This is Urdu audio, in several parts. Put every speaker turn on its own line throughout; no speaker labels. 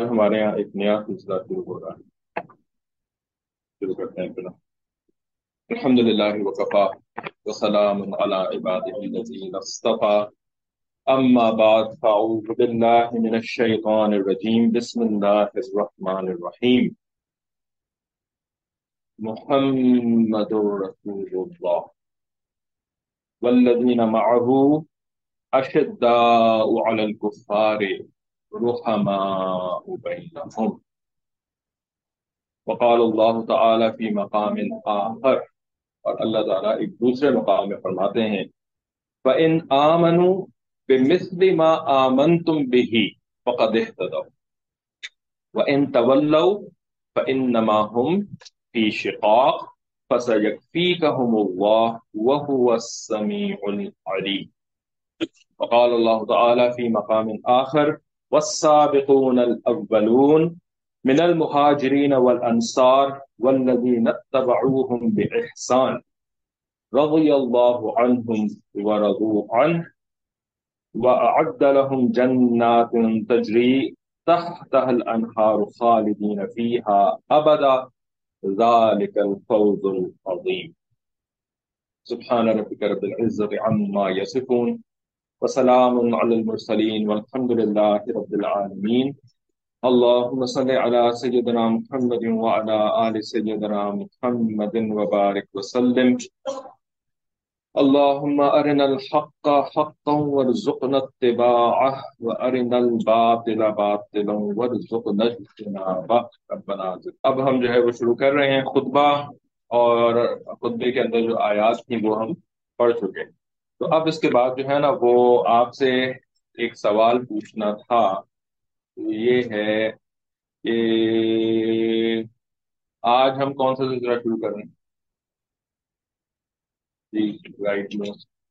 ہمارے یہاں ایک نیا سلسلہ شروع ہو رہا ہے، شروع کرتے ہیں پھر الحمد للہ وکفا وسلام علی عباده الذین اصطفى اما بعد فاعوذ باللہ من الشیطان الرجیم بسم اللہ الرحمن الرحیم محمد رسول اللہ والذین معه اشداء علی الکفار رحماء بینہم وقال اللہ تعالی فی مقام آخر، اور اللہ تعالیٰ ایک دوسرے مقام میں فرماتے ہیں فَإِنْ آمَنُوا بِمِثْلِ مَا آمَنْتُمْ بِهِ فَقَدِ اهْتَدَوْا وَإِنْ تَوَلَّوْا فَإِنَّمَا هُمْ فِي شِقَاقٍ فَسَيَكْفِيكَهُمُ اللَّهُ وَهُوَ السَّمِيعُ الْعَلِيمُ وقال الله تعالى في مقام آخر والسابقون الأولون من المهاجرين والأنصار والذين اتبعوهم بإحسان رضي الله عنهم ورضوا عنه وأعد لهم جنات تجري تحتها الأنهار خالدين فيها أبدا ذلك الفوز العظيم سبحان ربك رب العزة عما يصفون وسلام على المرسلين والحمد لله رب العالمين اللهم صل على سيدنا محمد وعلى آل سيدنا محمد وبارك وسلم اللهم أرنا الحق حقا وارزقنا اتباعه وأرنا الباطل باطلا وارزقنا اجتنابه ربنا اب ہم جو ہے وہ شروع کر رہے ہیں خطبہ، اور خطبے کے اندر جو آیات تھیں وہ ہم پڑھ چکے، تو اب اس کے بعد جو ہے نا وہ آپ سے ایک سوال پوچھنا تھا، یہ ہے کہ آج ہم کون سا سلسلہ شروع کر رہے ہیں؟ جی رائٹ میں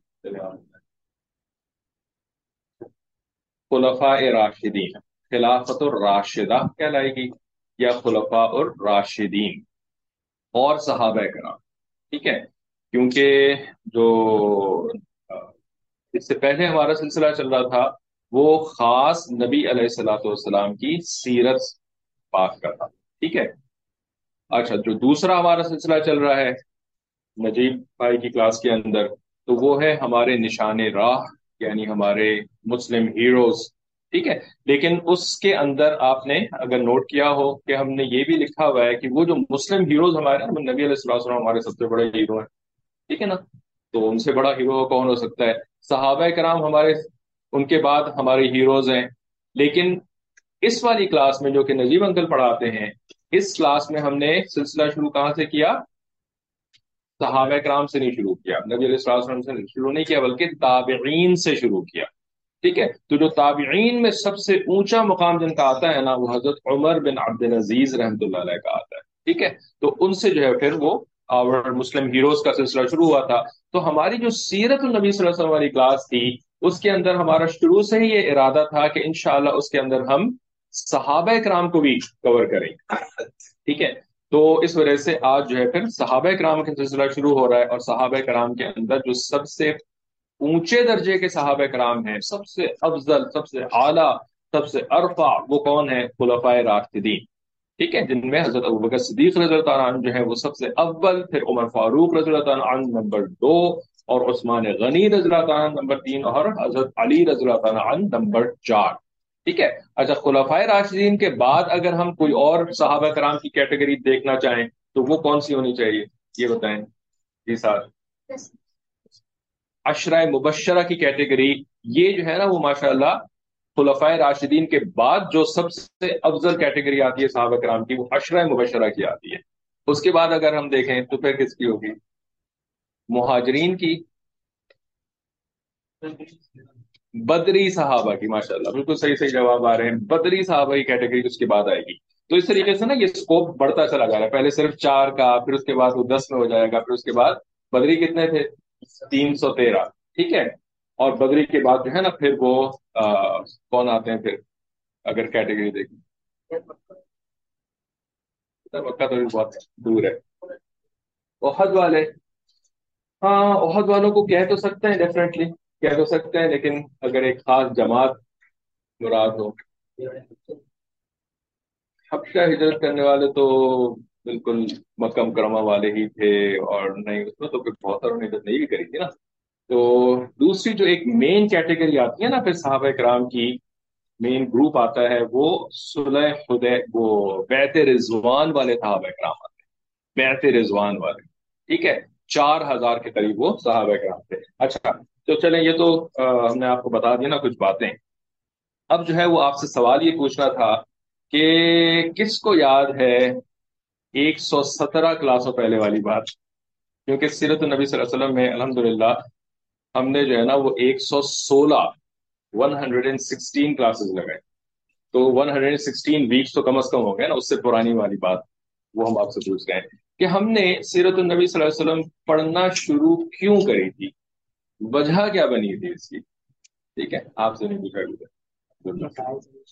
خلفاء راشدین، خلافت الراشدہ کہلائے گی یا خلفاء الراشدین اور صحابہ کرام، ٹھیک ہے، کیونکہ جو اس سے پہلے ہمارا سلسلہ چل رہا تھا وہ خاص نبی علیہ الصلوۃ والسلام کی سیرت پاک کا تھا، ٹھیک ہے۔ اچھا، جو دوسرا ہمارا سلسلہ چل رہا ہے نجیب بھائی کی کلاس کے اندر، تو وہ ہے ہمارے نشان راہ، یعنی ہمارے مسلم ہیروز، ٹھیک ہے۔ لیکن اس کے اندر آپ نے اگر نوٹ کیا ہو کہ ہم نے یہ بھی لکھا ہوا ہے کہ وہ جو مسلم ہیروز ہمارے نبی علیہ السلام ہمارے سب سے بڑے ہیرو ہیں، ٹھیک ہے نا، تو ان سے بڑا ہیرو کون ہو سکتا ہے؟ صحابہ کرام ہمارے ان کے بعد ہمارے ہیروز ہیں۔ لیکن اس والی کلاس میں جو کہ نجیب انکل پڑھاتے ہیں، اس کلاس میں ہم نے سلسلہ شروع کہاں سے کیا؟ صحابہ کرام سے نہیں شروع کیا، نبی علیہ السلام سے شروع نہیں کیا، بلکہ تابعین سے شروع کیا، ٹھیک ہے۔ تو جو تابعین میں سب سے اونچا مقام جن کا آتا ہے نا، وہ حضرت عمر بن عبد العزیز رحمۃ اللہ علیہ کا آتا ہے، ٹھیک ہے۔ تو ان سے جو ہے پھر وہ مسلم ہیروز کا سلسلہ شروع ہوا تھا۔ تو ہماری جو سیرت النبی صلی اللہ علیہ وسلم والی کلاس تھی، اس کے اندر ہمارا شروع سے ہی یہ ارادہ تھا کہ انشاءاللہ اس کے اندر ہم صحابہ کرام کو بھی کور کریں، ٹھیک ہے۔ تو اس وجہ سے آج جو ہے پھر صحابہ کرام کا سلسلہ شروع ہو رہا ہے، اور صحابہ کرام کے اندر جو سب سے اونچے درجے کے صحابہ کرام ہیں، سب سے افضل، سب سے اعلیٰ، سب سے ارفع، وہ کون ہے؟ خلفائے راشدین، ٹھیک ہے، جن میں حضرت ابوبکر صدیق رضی اللہ تعالیٰ عنہ جو ہے وہ سب سے اول، پھر عمر فاروق رضی اللہ تعالیٰ عنہ نمبر 2، اور عثمان غنی رضی اللہ تعالیٰ عنہ نمبر 3، اور حضرت علی رضی اللہ تعالیٰ عنہ نمبر 4، ٹھیک ہے۔ اچھا، خلفائے راشدین کے بعد اگر ہم کوئی اور صحابہ کرام کی کیٹیگری دیکھنا چاہیں تو وہ کون سی ہونی چاہیے؟ یہ بتائیں جی سر۔ عشرہ مبشرہ کی کیٹیگری، یہ جو ہے نا وہ ماشاءاللہ خلفائے راشدین کے بعد جو سب سے افضل کیٹیگری آتی ہے صحابہ کرام کی، وہ عشرہ مبشرہ کی آتی ہے۔ اس کے بعد اگر ہم دیکھیں تو پھر کس کی ہوگی؟ مہاجرین کی، بدری صحابہ کی، ماشاءاللہ بالکل صحیح صحیح جواب آ رہے ہیں، بدری صحابہ کی کیٹیگری اس کے بعد آئے گی۔ تو اس طریقے سے نا یہ سکوپ بڑھتا چلا جا رہا ہے، پہلے صرف 4 کا، پھر اس کے بعد وہ 10 میں ہو جائے گا، پھر اس کے بعد بدری کتنے تھے؟ 313، ٹھیک ہے۔ اور بدری کے بعد جو ہے نا پھر وہ کون آتے ہیں پھر اگر کیٹیگری دیکھیں؟ مکہ تو بھی بہت دور ہے۔ احد والے، ہاں احد والوں کو کہہ تو سکتے ہیں، ڈیفینیٹلی کہہ تو سکتے ہیں، لیکن اگر ایک خاص جماعت مراد ہو، حبشہ ہجرت کرنے والے تو بالکل مکہ مکرمہ والے ہی تھے، اور نہیں اس میں تو پھر بہت ساروں نے ہجرت نہیں بھی کری تھی نا. تو دوسری جو ایک مین کیٹیگری آتی ہے نا پھر صحابہ کرام کی، مین گروپ آتا ہے وہ صلح وہ بیعت رضوان والے صحابہ کرام آتے ہیں، بیعت رضوان والے. ٹھیک ہے، 4,000 کے قریب وہ صحابہ کرام تھے. اچھا، تو چلیں یہ تو ہم نے آپ کو بتا دیا نا کچھ باتیں. اب جو ہے وہ آپ سے سوال یہ پوچھنا تھا کہ کس کو یاد ہے 117 کلاسوں پہلے والی بات؟ کیونکہ سیرت النبی صلی اللہ علیہ وسلم میں الحمدللہ ہم نے جو ہے نا وہ 116 116 کلاسز لگائے. تو 116 ویکس تو کم از کم ہو گئے نا، اس سے پرانی والی بات وہ ہم آپ سے پوچھ رہے ہیں کہ ہم نے سیرت النبی صلی اللہ علیہ وسلم پڑھنا شروع کیوں کری تھی، وجہ کیا بنی تھی اس کی. ٹھیک ہے، آپ سے نہیں پوچھا.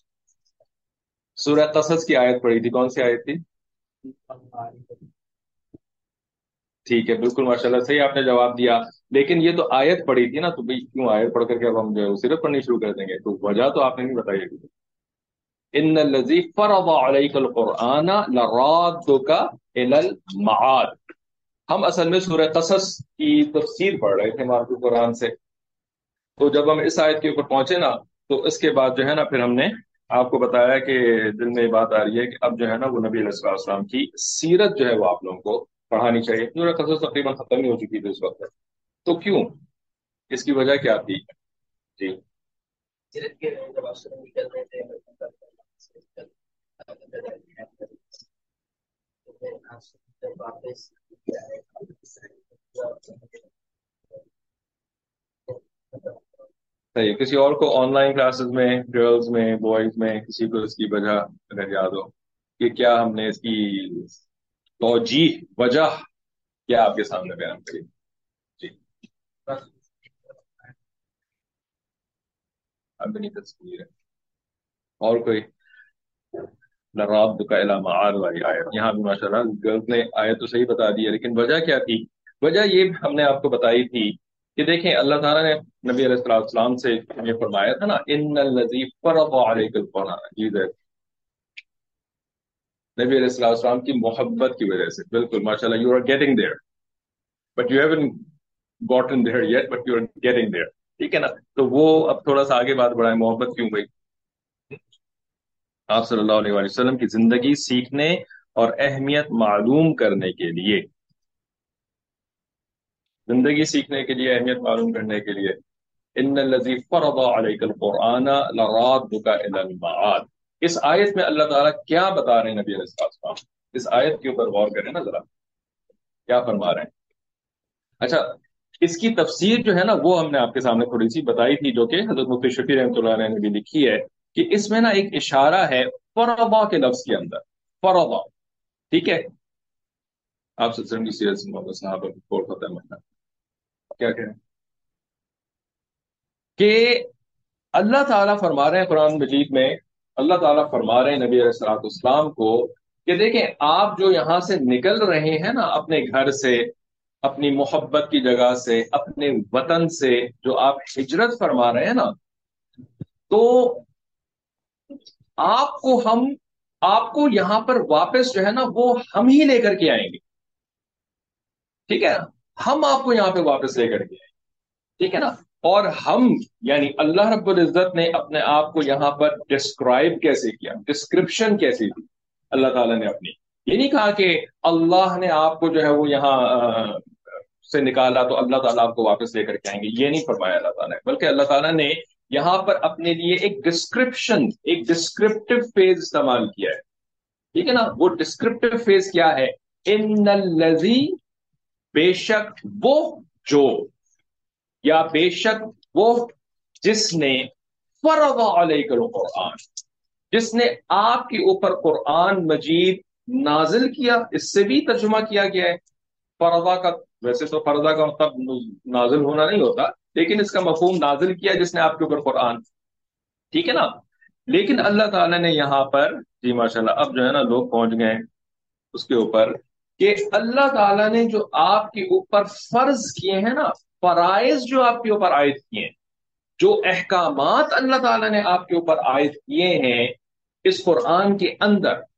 سورہ قصص کی آیت پڑھی تھی، کون سی آیت تھی؟ ٹھیک ہے، بالکل ماشاء اللہ صحیح آپ نے جواب دیا. لیکن یہ تو آیت پڑھی تھی نا، تو بھائی کیوں آیت پڑھ کر کے اب ہم جو ہے سیرت پڑھنی شروع کر دیں گے؟ تو وجہ تو آپ نے نہیں بتائی ابھی. ان الذی فرض علیک القرآن لرادک الی المعاد. ہم اصل میں سورہ قصص کی تفسیر پڑھ رہے تھے مارکو قرآن سے. تو جب ہم اس آیت کے اوپر پہنچے نا، تو اس کے بعد جو ہے نا پھر ہم نے آپ کو بتایا کہ دل میں یہ بات آ رہی ہے کہ اب جو ہے نا وہ نبی علیہ الصلوۃ والسلام کی سیرت جو ہے وہ آپ لوگوں کو پڑھانی چاہیے. سورہ قصص تقریباً ختم ہی ہو چکی تھی اس وقت. تو کیوں، اس کی وجہ کیا تھی؟ جی. صحیح، کسی اور کو آن لائن کلاسز میں، گرلز میں، بوائز میں، کسی کو اس کی وجہ اگر یاد ہو کہ کیا ہم نے اس کی توجیح، وجہ کیا آپ کے سامنے بیان کری. جی. اب نہیں تصویر ہے. اور کوئی؟ لراب کا علامہ آر والی آیت یہاں بھی ماشاء اللہ گرلز نے آیت تو صحیح بتا دی ہے، لیکن وجہ کیا تھی؟ وجہ یہ ہم نے آپ کو بتائی تھی کہ دیکھیں اللہ تعالیٰ نے نبی علیہ السلام سے یہ فرمایا تھا نا، ان الذی فرض علیک القرآن. جی نبی علیہ السلام کی محبت کی وجہ سے، بالکل ماشاء اللہ. You are getting there but you haven't gotten there yet but you are getting there. ٹھیک ہے نا. تو وہ اب تھوڑا سا آگے بات بڑھائیں، محبت کیوں گئی؟ آپ صلی اللہ علیہ وآلہ وسلم کی زندگی سیکھنے اور اہمیت معلوم کرنے کے لیے، زندگی سیکھنے کے لیے، اہمیت معلوم کرنے کے لیے. ان الذی فرض علیک القرآن لرادک الی المعاد. اس آیت میں اللہ تعالیٰ کیا بتا رہے ہیں نبی علیہ السلام؟ اس آیت کے اوپر غور کریں نا ذرا، کیا فرما رہے ہیں. اچھا، اس کی تفسیر جو ہے نا وہ ہم نے آپ کے سامنے تھوڑی سی بتائی تھی، جو کہ حضرت مفتی شفیع رحمۃ اللہ علیہ نے بھی لکھی ہے کہ اس میں نا ایک اشارہ ہے فرضا کے لفظ کے اندر. فرضا، ٹھیک ہے. آپ سے کی سیرت سے محمد صاحب کو فتح مہینہ کیا کہیں کہ اللہ تعالیٰ فرما رہے ہیں قرآن مجید میں، اللہ تعالیٰ فرما رہے ہیں نبی علیہ الصلوۃ والسلام کو کہ دیکھیں آپ جو یہاں سے نکل رہے ہیں نا اپنے گھر سے، اپنی محبت کی جگہ سے، اپنے وطن سے جو آپ ہجرت فرما رہے ہیں نا، تو آپ کو ہم آپ کو یہاں پر واپس جو ہے نا وہ ہم ہی لے کر کے آئیں گے. ٹھیک ہے، ہم آپ کو یہاں پہ واپس لے کر کے آئیں گے. ٹھیک ہے نا. اور ہم یعنی اللہ رب العزت نے اپنے آپ کو یہاں پر ڈسکرائب کیسے کیا، ڈسکرپشن کیسے دی اللہ تعالیٰ نے اپنی. یہ نہیں کہا کہ اللہ نے آپ کو جو ہے وہ یہاں سے نکالا تو اللہ تعالیٰ آپ کو واپس لے کر کے آئیں گے، یہ نہیں فرمایا اللہ تعالیٰ نے، بلکہ اللہ تعالیٰ نے یہاں پر اپنے لیے ایک ڈسکرپشن، ایک ڈسکرپٹیو فیز استعمال کیا ہے. ٹھیک ہے نا. وہ ڈسکرپٹیو فیز کیا ہے؟ ان الذی، بے شک وہ جو، یا بے شک وہ جس نے فرض علیک القرآن، جس نے آپ کے اوپر قرآن مجید نازل کیا. اس سے بھی ترجمہ کیا گیا ہے فرضا کا. ویسے تو فرضا کا مطلب نازل ہونا نہیں ہوتا، لیکن اس کا مفہوم نازل کیا جس نے آپ کے اوپر قرآن. ٹھیک ہے نا. لیکن اللہ تعالیٰ نے یہاں پر، جی ماشاء اللہ اب جو ہے نا لوگ پہنچ گئے اس کے اوپر کہ اللہ تعالیٰ نے جو آپ کے اوپر فرض کیے ہیں نا، فرائض جو آپ کے اوپر عائد کیے ہیں، جو احکامات اللہ تعالیٰ نے آپ کے اوپر عائد کیے ہیں اس قرآن کے اندر،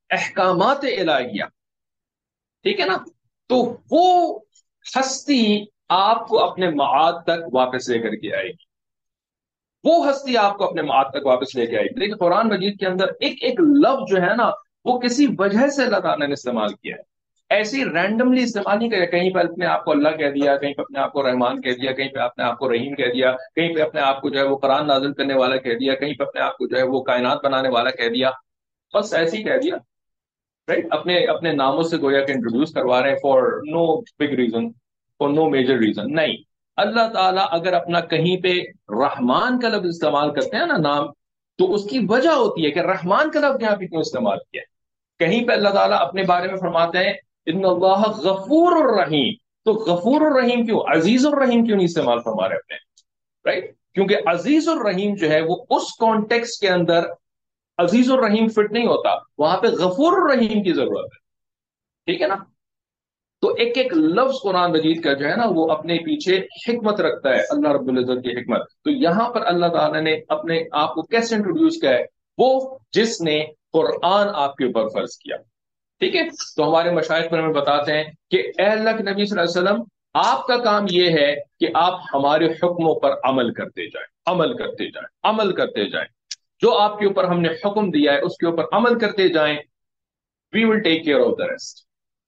احکامات الہیہ، ٹھیک ہے نا، تو وہ ہستی آپ کو اپنے معاد تک واپس لے کر کے آئے گی، وہ ہستی آپ کو اپنے معاد تک واپس لے کے آئے گی۔ لیکن قرآن مجید کے اندر ایک ایک لفظ جو ہے نا، وہ کسی وجہ سے اللہ تعالیٰ نے استعمال کیا ہے، ایسی رینڈملی استعمال نہیں کیا، کہیں پہ اپنے آپ کو اللہ کہہ دیا، کہیں پہ اپنے آپ کو رحمان کہہ دیا، کہیں پہ اپنے آپ کو رحیم کہہ دیا، کہیں پہ اپنے آپ کو جو ہے وہ قرآن نازل کرنے والا کہہ دیا، کہیں پہ اپنے آپ کو جو ہے وہ کائنات بنانے والا کہہ دیا، بس ایسے ہی کہہ دیا، رائٹ، اپنے اپنے ناموں سے گویا کہ انٹروڈیوس کروا رہے ہیں for no big reason, for no major reason نہیں۔ اللہ تعالیٰ اگر اپنا کہیں پہ رحمان کا لفظ استعمال کرتے ہیں نا، نام، تو اس کی وجہ ہوتی ہے کہ رحمان کا لفظ یہاں پہ کیوں استعمال کیا ہے۔ کہیں پہ اللہ تعالیٰ اپنے بارے میں فرماتے ہیں ان اللہ غفور الرحیم، تو غفور الرحیم کیوں، عزیز الرحیم کیوں نہیں استعمال فرما رہے اپنے، رائٹ؟ کیونکہ عزیز الرحیم جو ہے وہ اس کانٹیکس کے اندر عزیز الرحیم فٹ نہیں ہوتا، وہاں پہ غفور الرحیم کی ضرورت ہے، ٹھیک ہے نا؟ تو ایک ایک لفظ قرآن مجید کا جو ہے نا وہ اپنے پیچھے حکمت رکھتا ہے، اللہ رب العزت کی حکمت۔ تو یہاں پر اللہ تعالیٰ نے اپنے آپ کو کیسے انٹروڈیوس کیا ہے، وہ جس نے قرآن آپ کے اوپر فرض کیا، ٹھیک ہے؟ تو ہمارے مشائخ پر ہمیں بتاتے ہیں کہ اے اللہ کے نبی صلی اللہ علیہ وسلم، آپ کا کام یہ ہے کہ آپ ہمارے حکموں پر عمل کرتے جائیں، عمل کرتے جائیں، عمل کرتے جائیں، جو آپ کے اوپر ہم نے حکم دیا ہے اس کے اوپر عمل کرتے جائیں، we will take care of the rest,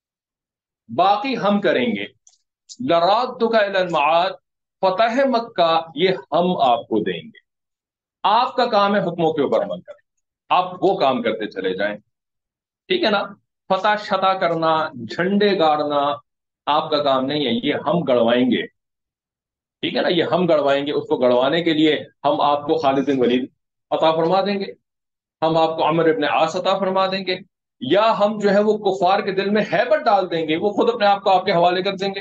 باقی ہم کریں گے۔ لرادک الی المعاد، فتح مکہ یہ ہم آپ کو دیں گے، آپ کا کام ہے حکموں کے اوپر عمل کرنا، آپ وہ کام کرتے چلے جائیں، ٹھیک ہے نا؟ فتح شتا کرنا، جھنڈے گاڑنا آپ کا کام نہیں ہے، یہ ہم گڑوائیں گے، ٹھیک ہے نا؟ یہ ہم گڑوائیں گے، اس کو گڑوانے کے لیے ہم آپ کو خالد بن ولید عطا فرما دیں گے، ہم آپ کو عمر ابن عاص عطا فرما دیں گے، یا ہم جو ہے وہ کفار کے دل میں ہیبت ڈال دیں گے، وہ خود اپنے آپ کو آپ کے حوالے کر دیں گے،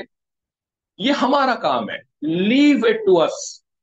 یہ ہمارا کام ہے، لیو اٹ ٹو اس،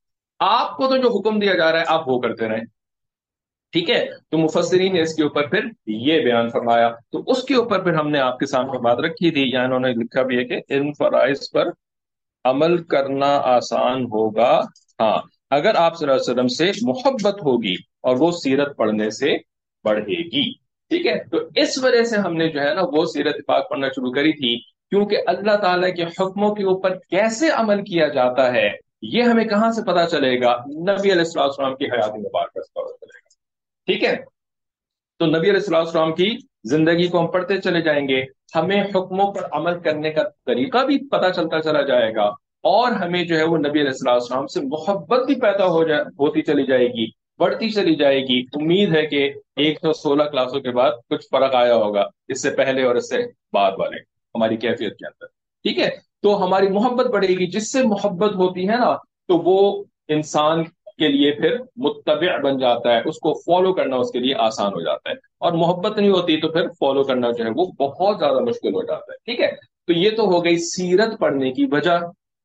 آپ کو تو جو حکم دیا جا رہا ہے آپ وہ کرتے رہیں، ٹھیک ہے؟ تو مفسرین نے اس کے اوپر پھر یہ بیان فرمایا، تو اس کے اوپر پھر ہم نے آپ کے سامنے بات رکھی تھی، یا انہوں نے لکھا بھی ہے کہ ان فرائض پر عمل کرنا آسان ہوگا، ہاں، اگر آپ صلی اللہ علیہ وسلم سے محبت ہوگی اور وہ سیرت پڑھنے سے بڑھے گی، ٹھیک ہے؟ تو اس وجہ سے ہم نے جو ہے نا وہ سیرت پاک پڑھنا شروع کری تھی، کیونکہ اللہ تعالیٰ کے حکموں کے اوپر کیسے عمل کیا جاتا ہے یہ ہمیں کہاں سے پتا چلے گا؟ نبی علیہ السلام السلام کی حیات مبارکہ سے پتا چلے گا، ٹھیک ہے؟ تو نبی علیہ السلام السلام کی زندگی کو ہم پڑھتے چلے جائیں گے، ہمیں حکموں پر عمل کرنے کا طریقہ بھی پتہ چلتا چلا جائے گا، اور ہمیں جو ہے وہ نبی علیہ السلام السلام سے محبت بھی پیدا ہوتی چلی جائے گی، بڑھتی چلی جائے گی۔ امید ہے کہ 116 کلاسوں کے بعد کچھ فرق آیا ہوگا اس سے پہلے اور اس سے بعد والے ہماری کیفیت کے اندر، ٹھیک ہے؟ تو ہماری محبت بڑھے گی، جس سے محبت ہوتی ہے نا تو وہ انسان کے لیے پھر متبع بن جاتا ہے، اس کو فالو کرنا اس کے لیے آسان ہو جاتا ہے، اور محبت نہیں ہوتی تو پھر فالو کرنا جو ہے وہ بہت زیادہ مشکل ہو جاتا ہے، ٹھیک ہے؟ تو یہ تو ہو گئی سیرت پڑھنے کی وجہ،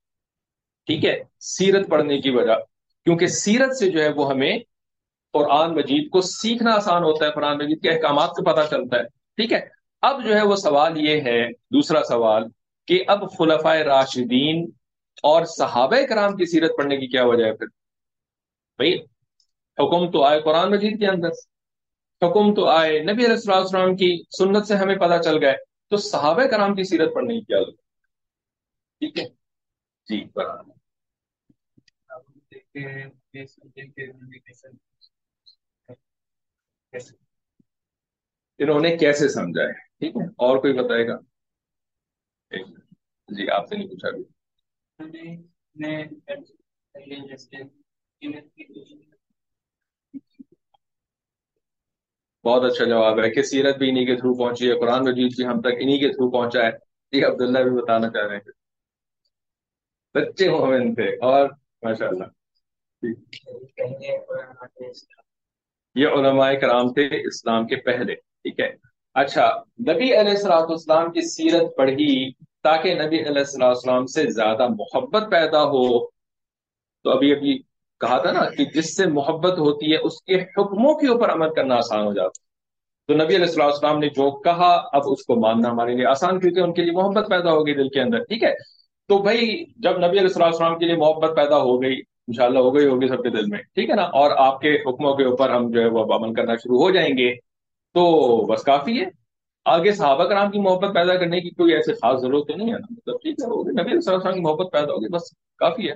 ٹھیک ہے؟ سیرت پڑھنے کی وجہ، کیونکہ سیرت سے جو ہے وہ ہمیں قرآن مجید کو سیکھنا آسان ہوتا ہے، قرآن مجید کے احکامات کو پتہ چلتا ہے، ٹھیک ہے؟ اب جو ہے وہ سوال یہ ہے، دوسرا سوال، کہ اب خلفائے راشدین اور صحابہ کرام کی سیرت پڑھنے کی کیا وجہ ہے پھر؟ بھائی حکم تو آئے قرآن مجید کے اندر، حکم تو آئے نبی علیہ السلام السلام کی سنت سے ہمیں پتہ چل گئے، تو صحابہ کرام کی سیرت پڑھنے کی کیا ضرورت؟ ٹھیک ہے جی، برابر، انہوں نے کیسے سمجھا ہے، ٹھیک ہے؟ اور کوئی بتائے گا؟ ایک منٹ۔ جی آپ سے نہیں پوچھا بھی؟ بہت اچھا جواب ہے کہ سیرت بھی انہی کے تھرو پہنچی ہے، قرآن مجید بھی ہم تک انہی کے تھرو پہنچا ہے، یہ عبداللہ بھی بتانا چاہ رہے ہیں، سچے مومن تھے، اور ماشاء اللہ، یہ علماء کرام تھے اسلام کے پہلے، ٹھیک ہے؟ اچھا، نبی علیہ السلام والسلام کی سیرت پڑھی تاکہ نبی علیہ السلام والسلام سے زیادہ محبت پیدا ہو، تو ابھی ابھی کہا تھا نا کہ جس سے محبت ہوتی ہے اس کے حکموں کے اوپر عمل کرنا آسان ہو جاتا ہے، تو نبی علیہ السلام والسلام نے جو کہا اب اس کو ماننا ہمارے لیے آسان، کیونکہ ان کے لیے محبت پیدا ہوگی دل کے اندر، ٹھیک ہے؟ تو بھائی جب نبی علیہ السلام والسلام کے لیے محبت پیدا ہو گئی، انشاءاللہ ہو گئی ہوگی سب کے دل میں، ٹھیک ہے نا، اور آپ کے حکموں کے اوپر ہم جو ہے وہ عمل کرنا شروع ہو جائیں گے، تو بس کافی ہے، آگے صحابہ کرام کی محبت پیدا کرنے کی کوئی ایسے خاص ضرورت تو نہیں ہے نا، مطلب ٹھیک ہے، ہوگی نبی صلی اللہ علیہ وسلم کی محبت پیدا ہوگی، بس کافی ہے.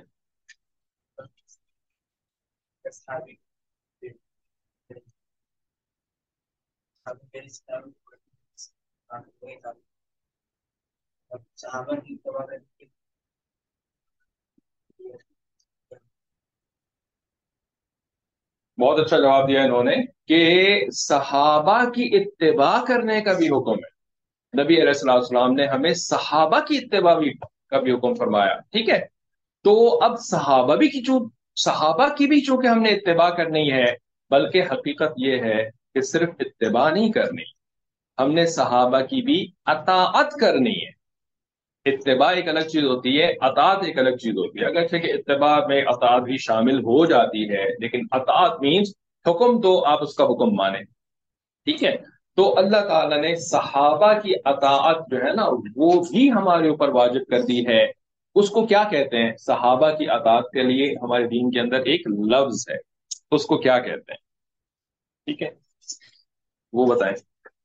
بہت اچھا جواب دیا انہوں نے کہ صحابہ کی اتباع کرنے کا بھی حکم ہے. نبی علیہ الصلوۃ والسلام نے ہمیں صحابہ کی اتباع کا بھی حکم فرمایا. ٹھیک ہے، تو اب صحابہ کی بھی چونکہ ہم نے اتباع کرنی ہے، بلکہ حقیقت یہ ہے کہ صرف اتباع نہیں کرنی، ہم نے صحابہ کی بھی اطاعت کرنی ہے. اتباع ایک الگ چیز ہوتی ہے، اطاعت ایک الگ چیز ہوتی ہے. اگرچہ کہ اتباع میں اطاعت بھی شامل ہو جاتی ہے، لیکن اطاعت مینز حکم تو آپ اس کا حکم مانیں. ٹھیک ہے، تو اللہ تعالیٰ نے صحابہ کی اطاعت جو ہے نا وہ بھی ہمارے اوپر واجب کر دی ہے. اس کو کیا کہتے ہیں؟ صحابہ کی اطاعت کے لیے ہمارے دین کے اندر ایک لفظ ہے، اس کو کیا کہتے ہیں؟ ٹھیک ہے، وہ بتائیں.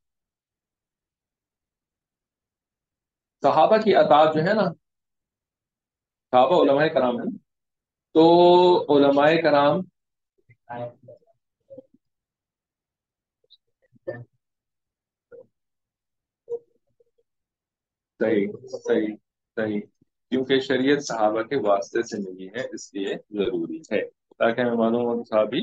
صحابہ کی اطاعت جو ہے نا، صحابہ علماء کرام ہیں، تو علماء کرام. صحیح، صحیح، صحیح. کیونکہ شریعت صحابہ کے واسطے سے نہیں ہے، اس لیے ضروری ہے تاکہ ہمیں معلوم ہو کہ صحابی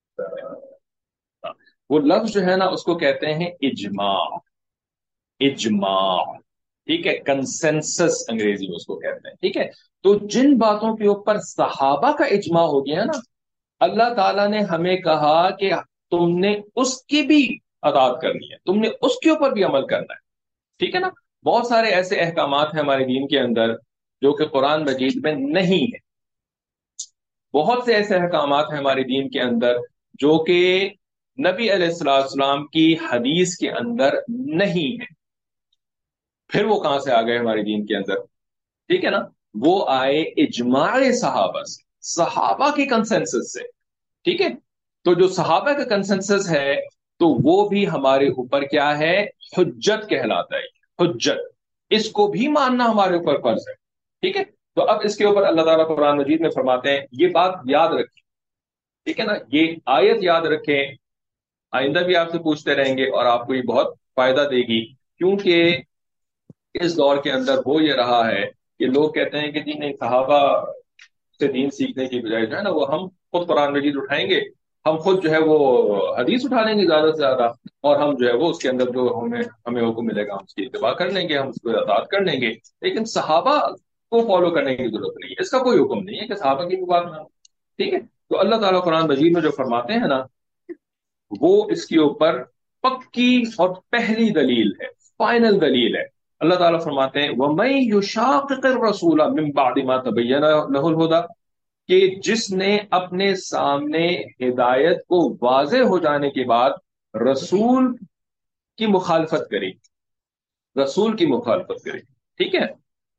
وہ لفظ جو ہے نا اس کو کہتے ہیں اجماع. اجماع، ٹھیک ہے، کنسنسس انگریزی میں اس کو کہتے ہیں. ٹھیک ہے، تو جن باتوں کے اوپر صحابہ کا اجماع ہو گیا نا، اللہ تعالیٰ نے ہمیں کہا کہ تم نے اس کی بھی اطاعت کرنی ہے، تم نے اس کے اوپر بھی عمل کرنا ہے. ٹھیک ہے نا. بہت سارے ایسے احکامات ہیں ہمارے دین کے اندر جو کہ قرآن مجید میں نہیں ہے. بہت سے ایسے احکامات ہیں ہمارے دین کے اندر جو کہ نبی علیہ السلام کی حدیث کے اندر نہیں ہے. پھر وہ کہاں سے آ گئے ہمارے دین کے اندر؟ ٹھیک ہے نا، وہ آئے اجماع صحابہ سے، صحابہ کی کنسنسس سے. ٹھیک ہے، تو جو صحابہ کا کنسنسس ہے تو وہ بھی ہمارے اوپر کیا ہے؟ حجت کہلاتا ہے. حجت، اس کو بھی ماننا ہمارے اوپر فرض ہے. ٹھیک ہے، تو اب اس کے اوپر اللہ تعالیٰ قرآن مجید میں فرماتے ہیں، یہ بات یاد رکھیں. ٹھیک ہے نا، یہ آیت یاد رکھیں، آئندہ بھی آپ سے پوچھتے رہیں گے اور آپ کو یہ بہت فائدہ دے گی. کیونکہ اس دور کے اندر ہو یہ رہا ہے کہ لوگ کہتے ہیں کہ جی نہیں، صحابہ سے دین سیکھنے کی بجائے جو ہے نا وہ ہم خود قرآن مجید اٹھائیں گے، ہم خود جو ہے وہ حدیث اٹھا لیں گے زیادہ سے زیادہ، اور ہم جو ہے وہ اس کے اندر جو ہمیں حکم ملے گا ہم اس کی اتباع کر لیں گے، ہم اس کو اطاعت کر لیں گے. لیکن صحابہ کو فالو کرنے کی ضرورت نہیں ہے، اس کا کوئی حکم نہیں ہے کہ صحابہ کی بھی بات نہ. ٹھیک ہے، تو اللہ تعالیٰ قرآن مجید میں جو فرماتے ہیں نا وہ اس کے اوپر پکی اور پہلی دلیل ہے، فائنل دلیل ہے. اللہ تعالیٰ فرماتے ہیں وَمَن يُشَاقِقِ الرَّسُولَ مِن بَعْدِ مَا تَبَيَّنَ لَهُ الْهُدَى، کہ جس نے اپنے سامنے ہدایت کو واضح ہو جانے کے بعد رسول کی مخالفت کری، رسول کی مخالفت کری. ٹھیک ہے،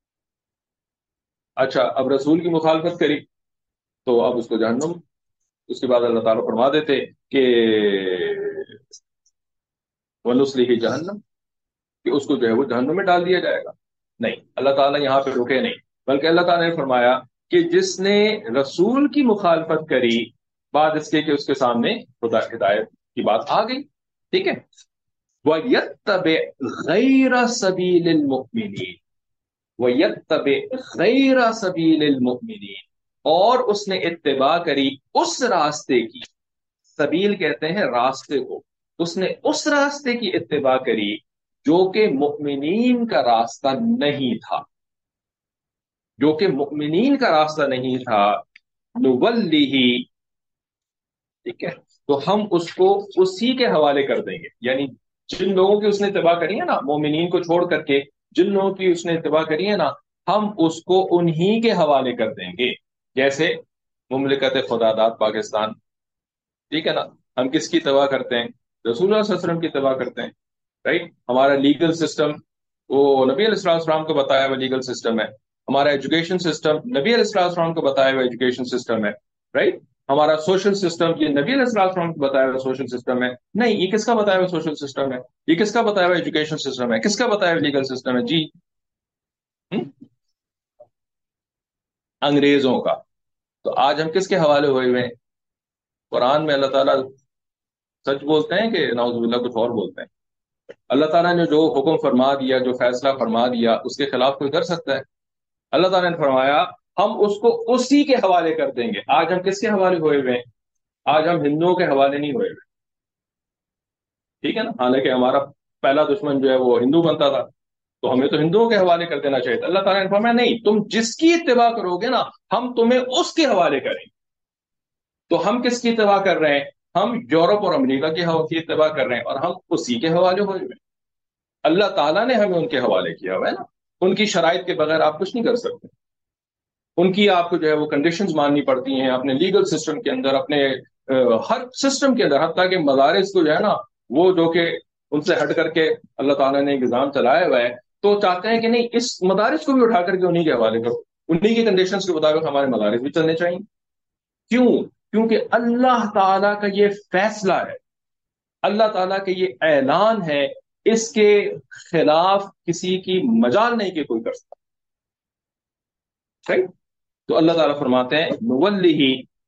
اچھا، اب رسول کی مخالفت کری تو اب اس کو جہنم. اس کے بعد اللہ تعالیٰ فرما دیتے کہ وَنُصْلِهِ جہنم، کہ اس کو جو ہے وہ جہنم میں ڈال دیا جائے گا. نہیں، اللہ تعالیٰ یہاں پہ رکے نہیں، بلکہ اللہ تعالیٰ نے فرمایا کہ جس نے رسول کی مخالفت کری بعد اس کے کہ اس کے سامنے خدا ہدایت کی بات آ گئی. ٹھیک ہے، وَيَتَّبِعْ غَيْرَ سَبِيلِ الْمُؤْمِنِينَ، وَيَتَّبِعْ غَيْرَ سَبِيلِ الْمُؤْمِنِينَ، اور اس نے اتباع کری اس راستے کی. سبیل کہتے ہیں راستے کو. اس نے اس راستے کی اتباع کری جو کہ مؤمنین کا راستہ نہیں تھا، جو کہ مؤمنین کا راستہ نہیں تھا. نُوَلِّهِ، ٹھیک ہے، تو ہم اس کو اسی کے حوالے کر دیں گے. یعنی جن لوگوں کی اس نے اتباع کری ہے نا، مومنین کو چھوڑ کر کے جن لوگوں کی اس نے اتباع کری ہے نا، ہم اس کو انہی کے حوالے کر دیں گے. جیسے مملکت خدا داد پاکستان، ٹھیک ہے نا، ہم کس کی اتباع کرتے ہیں؟ رسول اللہ صلی اللہ علیہ وسلم کی اتباع کرتے ہیں. رائٹ، ہمارا لیگل سسٹم وہ نبی علیہ السلام کو بتایا ہوا لیگل سسٹم ہے. ہمارا ایجوکیشن سسٹم نبی علیہ السلام کو بتایا ہوا ایجوکیشن سسٹم ہے. رائٹ، ہمارا سوشل سسٹم یہ نبی علیہ السلام کو بتایا ہوا سوشل سسٹم ہے؟ نہیں، یہ کس کا بتایا ہوا سوشل سسٹم ہے؟ یہ کس کا بتایا ہوا ایجوکیشن سسٹم ہے؟ کس کا بتایا ہوا لیگل سسٹم ہے جی؟ ہم؟ انگریزوں کا۔ تو آج ہم کس کے حوالے ہوئے ہیں؟ قرآن میں اللہ تعالیٰ سچ بولتے ہیں کہ نعوذ باللہ کچھ اور بولتے ہیں؟ اللہ تعالیٰ نے جو حکم فرما دیا، جو فیصلہ فرما دیا، اس کے خلاف کوئی کر سکتا ہے؟ اللہ تعالیٰ نے فرمایا ہم اس کو اسی کے حوالے کر دیں گے۔ آج ہم کس کے حوالے ہوئے ہوئے ہیں؟ آج ہم ہندوؤں کے حوالے نہیں ہوئے ہوئے، ٹھیک ہے نا؟ حالانکہ ہمارا پہلا دشمن جو ہے وہ ہندو بنتا تھا، تو ہمیں تو ہندوؤں کے حوالے کر دینا چاہیے تھا۔ اللہ تعالیٰ نے فرمایا نہیں، تم جس کی اتباع کرو گے نا، ہم تمہیں اس کے حوالے کریں گے۔ تو ہم کس کی اتباع کر رہے ہیں؟ ہم یورپ اور امریکہ کی اتباع کر رہے ہیں، اور ہم اسی کے حوالے ہوئے ہوئے ہیں۔ اللہ تعالیٰ نے ہمیں ان کے حوالے کیا ہوا ہے نا۔ ان کی شرائط کے بغیر آپ کچھ نہیں کر سکتے۔ ان کی آپ کو جو ہے وہ کنڈیشنز ماننی پڑتی ہیں اپنے لیگل سسٹم کے اندر، اپنے ہر سسٹم کے اندر، حتیٰ کہ مدارس کو جو ہے نا، وہ جو کہ ان سے ہٹ کر کے اللہ تعالیٰ نے نظام چلایا ہوا ہے، تو چاہتے ہیں کہ نہیں، اس مدارس کو بھی اٹھا کر کے انہیں کے حوالے کرو، انہیں کی کنڈیشنز کے مطابق ہمارے مدارس بھی چلنے چاہیے۔ کیوں؟ کیونکہ اللہ تعالیٰ کا یہ فیصلہ ہے، اللہ تعالیٰ کا یہ اعلان ہے، اس کے خلاف کسی کی مجال نہیں کہ کوئی کر سکتا۔ صحیح؟ تو اللہ تعالیٰ فرماتے ہیں نولیہ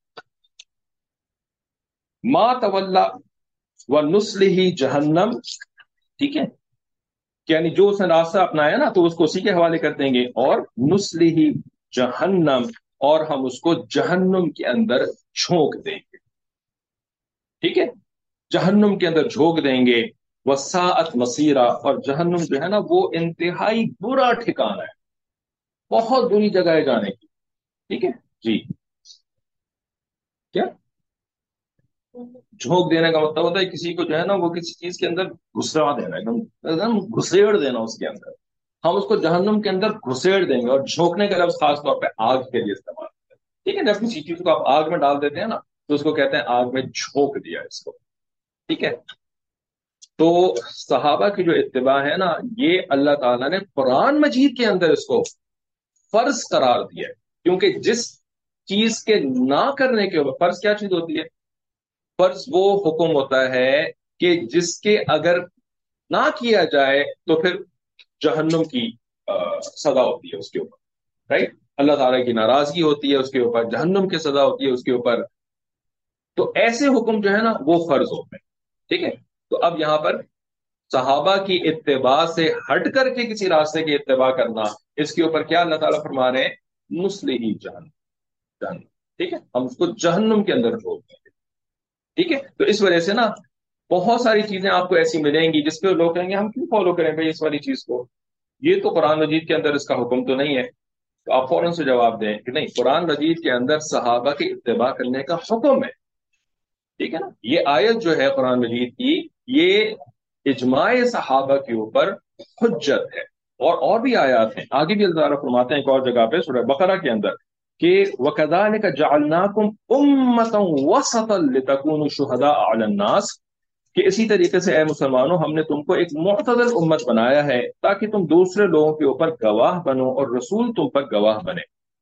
ما تولا ونصلہ جہنم، ٹھیک ہے؟ یعنی جو اس نے راستہ اپنایا نا، تو اس کو اسی کے حوالے کر دیں گے، اور نصلہ جہنم، اور ہم اس کو جہنم کے اندر جھونک دیں گے، ٹھیک ہے؟ جہنم کے اندر جھونک دیں گے، وساعت مصیرا، اور جہنم جو ہے نا وہ انتہائی برا ٹھکانہ ہے، بہت بری جگہ ہے جانے کی، ٹھیک ہے جی؟ کیا جھونک دینے کا مطلب ہوتا ہے کسی کو جو ہے نا وہ کسی چیز کے اندر گھسا دینا، ایک دم گھسیڑ دینا اس کے اندر۔ ہم اس کو جہنم کے اندر گھسیڑ دیں گے، اور جھونکنے کا لفظ خاص طور پہ آگ کے لیے استعمال ہوتا ہے، ٹھیک ہے؟ جب کسی چیز کو آپ آگ میں ڈال دیتے ہیں نا، تو اس کو کہتے ہیں آگ میں جھونک دیا اس کو، ٹھیک ہے؟ تو صحابہ کی جو اتباع ہے نا، یہ اللہ تعالیٰ نے قرآن مجید کے اندر اس کو فرض قرار دیا ہے، کیونکہ جس چیز کے نہ کرنے کے اوپر، فرض کیا چیز ہوتی ہے؟ فرض وہ حکم ہوتا ہے کہ جس کے اگر نہ کیا جائے تو پھر جہنم کی سزا ہوتی ہے اس کے اوپر، رائٹ؟ اللہ تعالیٰ کی ناراضگی ہوتی ہے اس کے اوپر، جہنم کی سزا ہوتی ہے اس کے اوپر۔ تو ایسے حکم جو ہے نا وہ فرض ہوتے ہیں، ٹھیک ہے؟ تو اب یہاں پر صحابہ کی اتباع سے ہٹ کر کے کسی راستے کی اتباع کرنا، اس کے اوپر کیا اللہ تعالیٰ فرما رہے ہیں؟ نصلہ جہنم، جہنم، ٹھیک ہے؟ ہم اس کو جہنم کے اندر ڈھول دیں گے، ٹھیک ہے؟ تو اس وجہ سے نا بہت ساری چیزیں آپ کو ایسی ملیں گی جس پہ لوگ کہیں گے ہم کیوں فالو کریں بھائی اس والی چیز کو، یہ تو قرآن مجید کے اندر اس کا حکم تو نہیں ہے۔ تو آپ فوراً سے جواب دیں کہ نہیں، قرآن مجید کے اندر صحابہ کی اتباع کرنے کا حکم ہے، ٹھیک ہے نا؟ یہ آیت جو ہے قرآن مجید کی، یہ اجماع صحابہ کے اوپر حجت ہے، اور بھی آیات ہیں، آگے بھی اللہ تعالیٰ فرماتے ہیں ایک اور جگہ پہ سورہ بقرہ کے اندر کہ وَكَذَلِكَ جَعَلْنَاكُمْ أُمَّةً وَسَطًا لِتَكُونُوا شُهَدَاءَ عَلَى النَّاسِ، کہ اسی طریقے سے اے مسلمانوں، ہم نے تم کو ایک معتدل امت بنایا ہے تاکہ تم دوسرے لوگوں کے اوپر گواہ بنو، اور رسول تم پر گواہ بنے،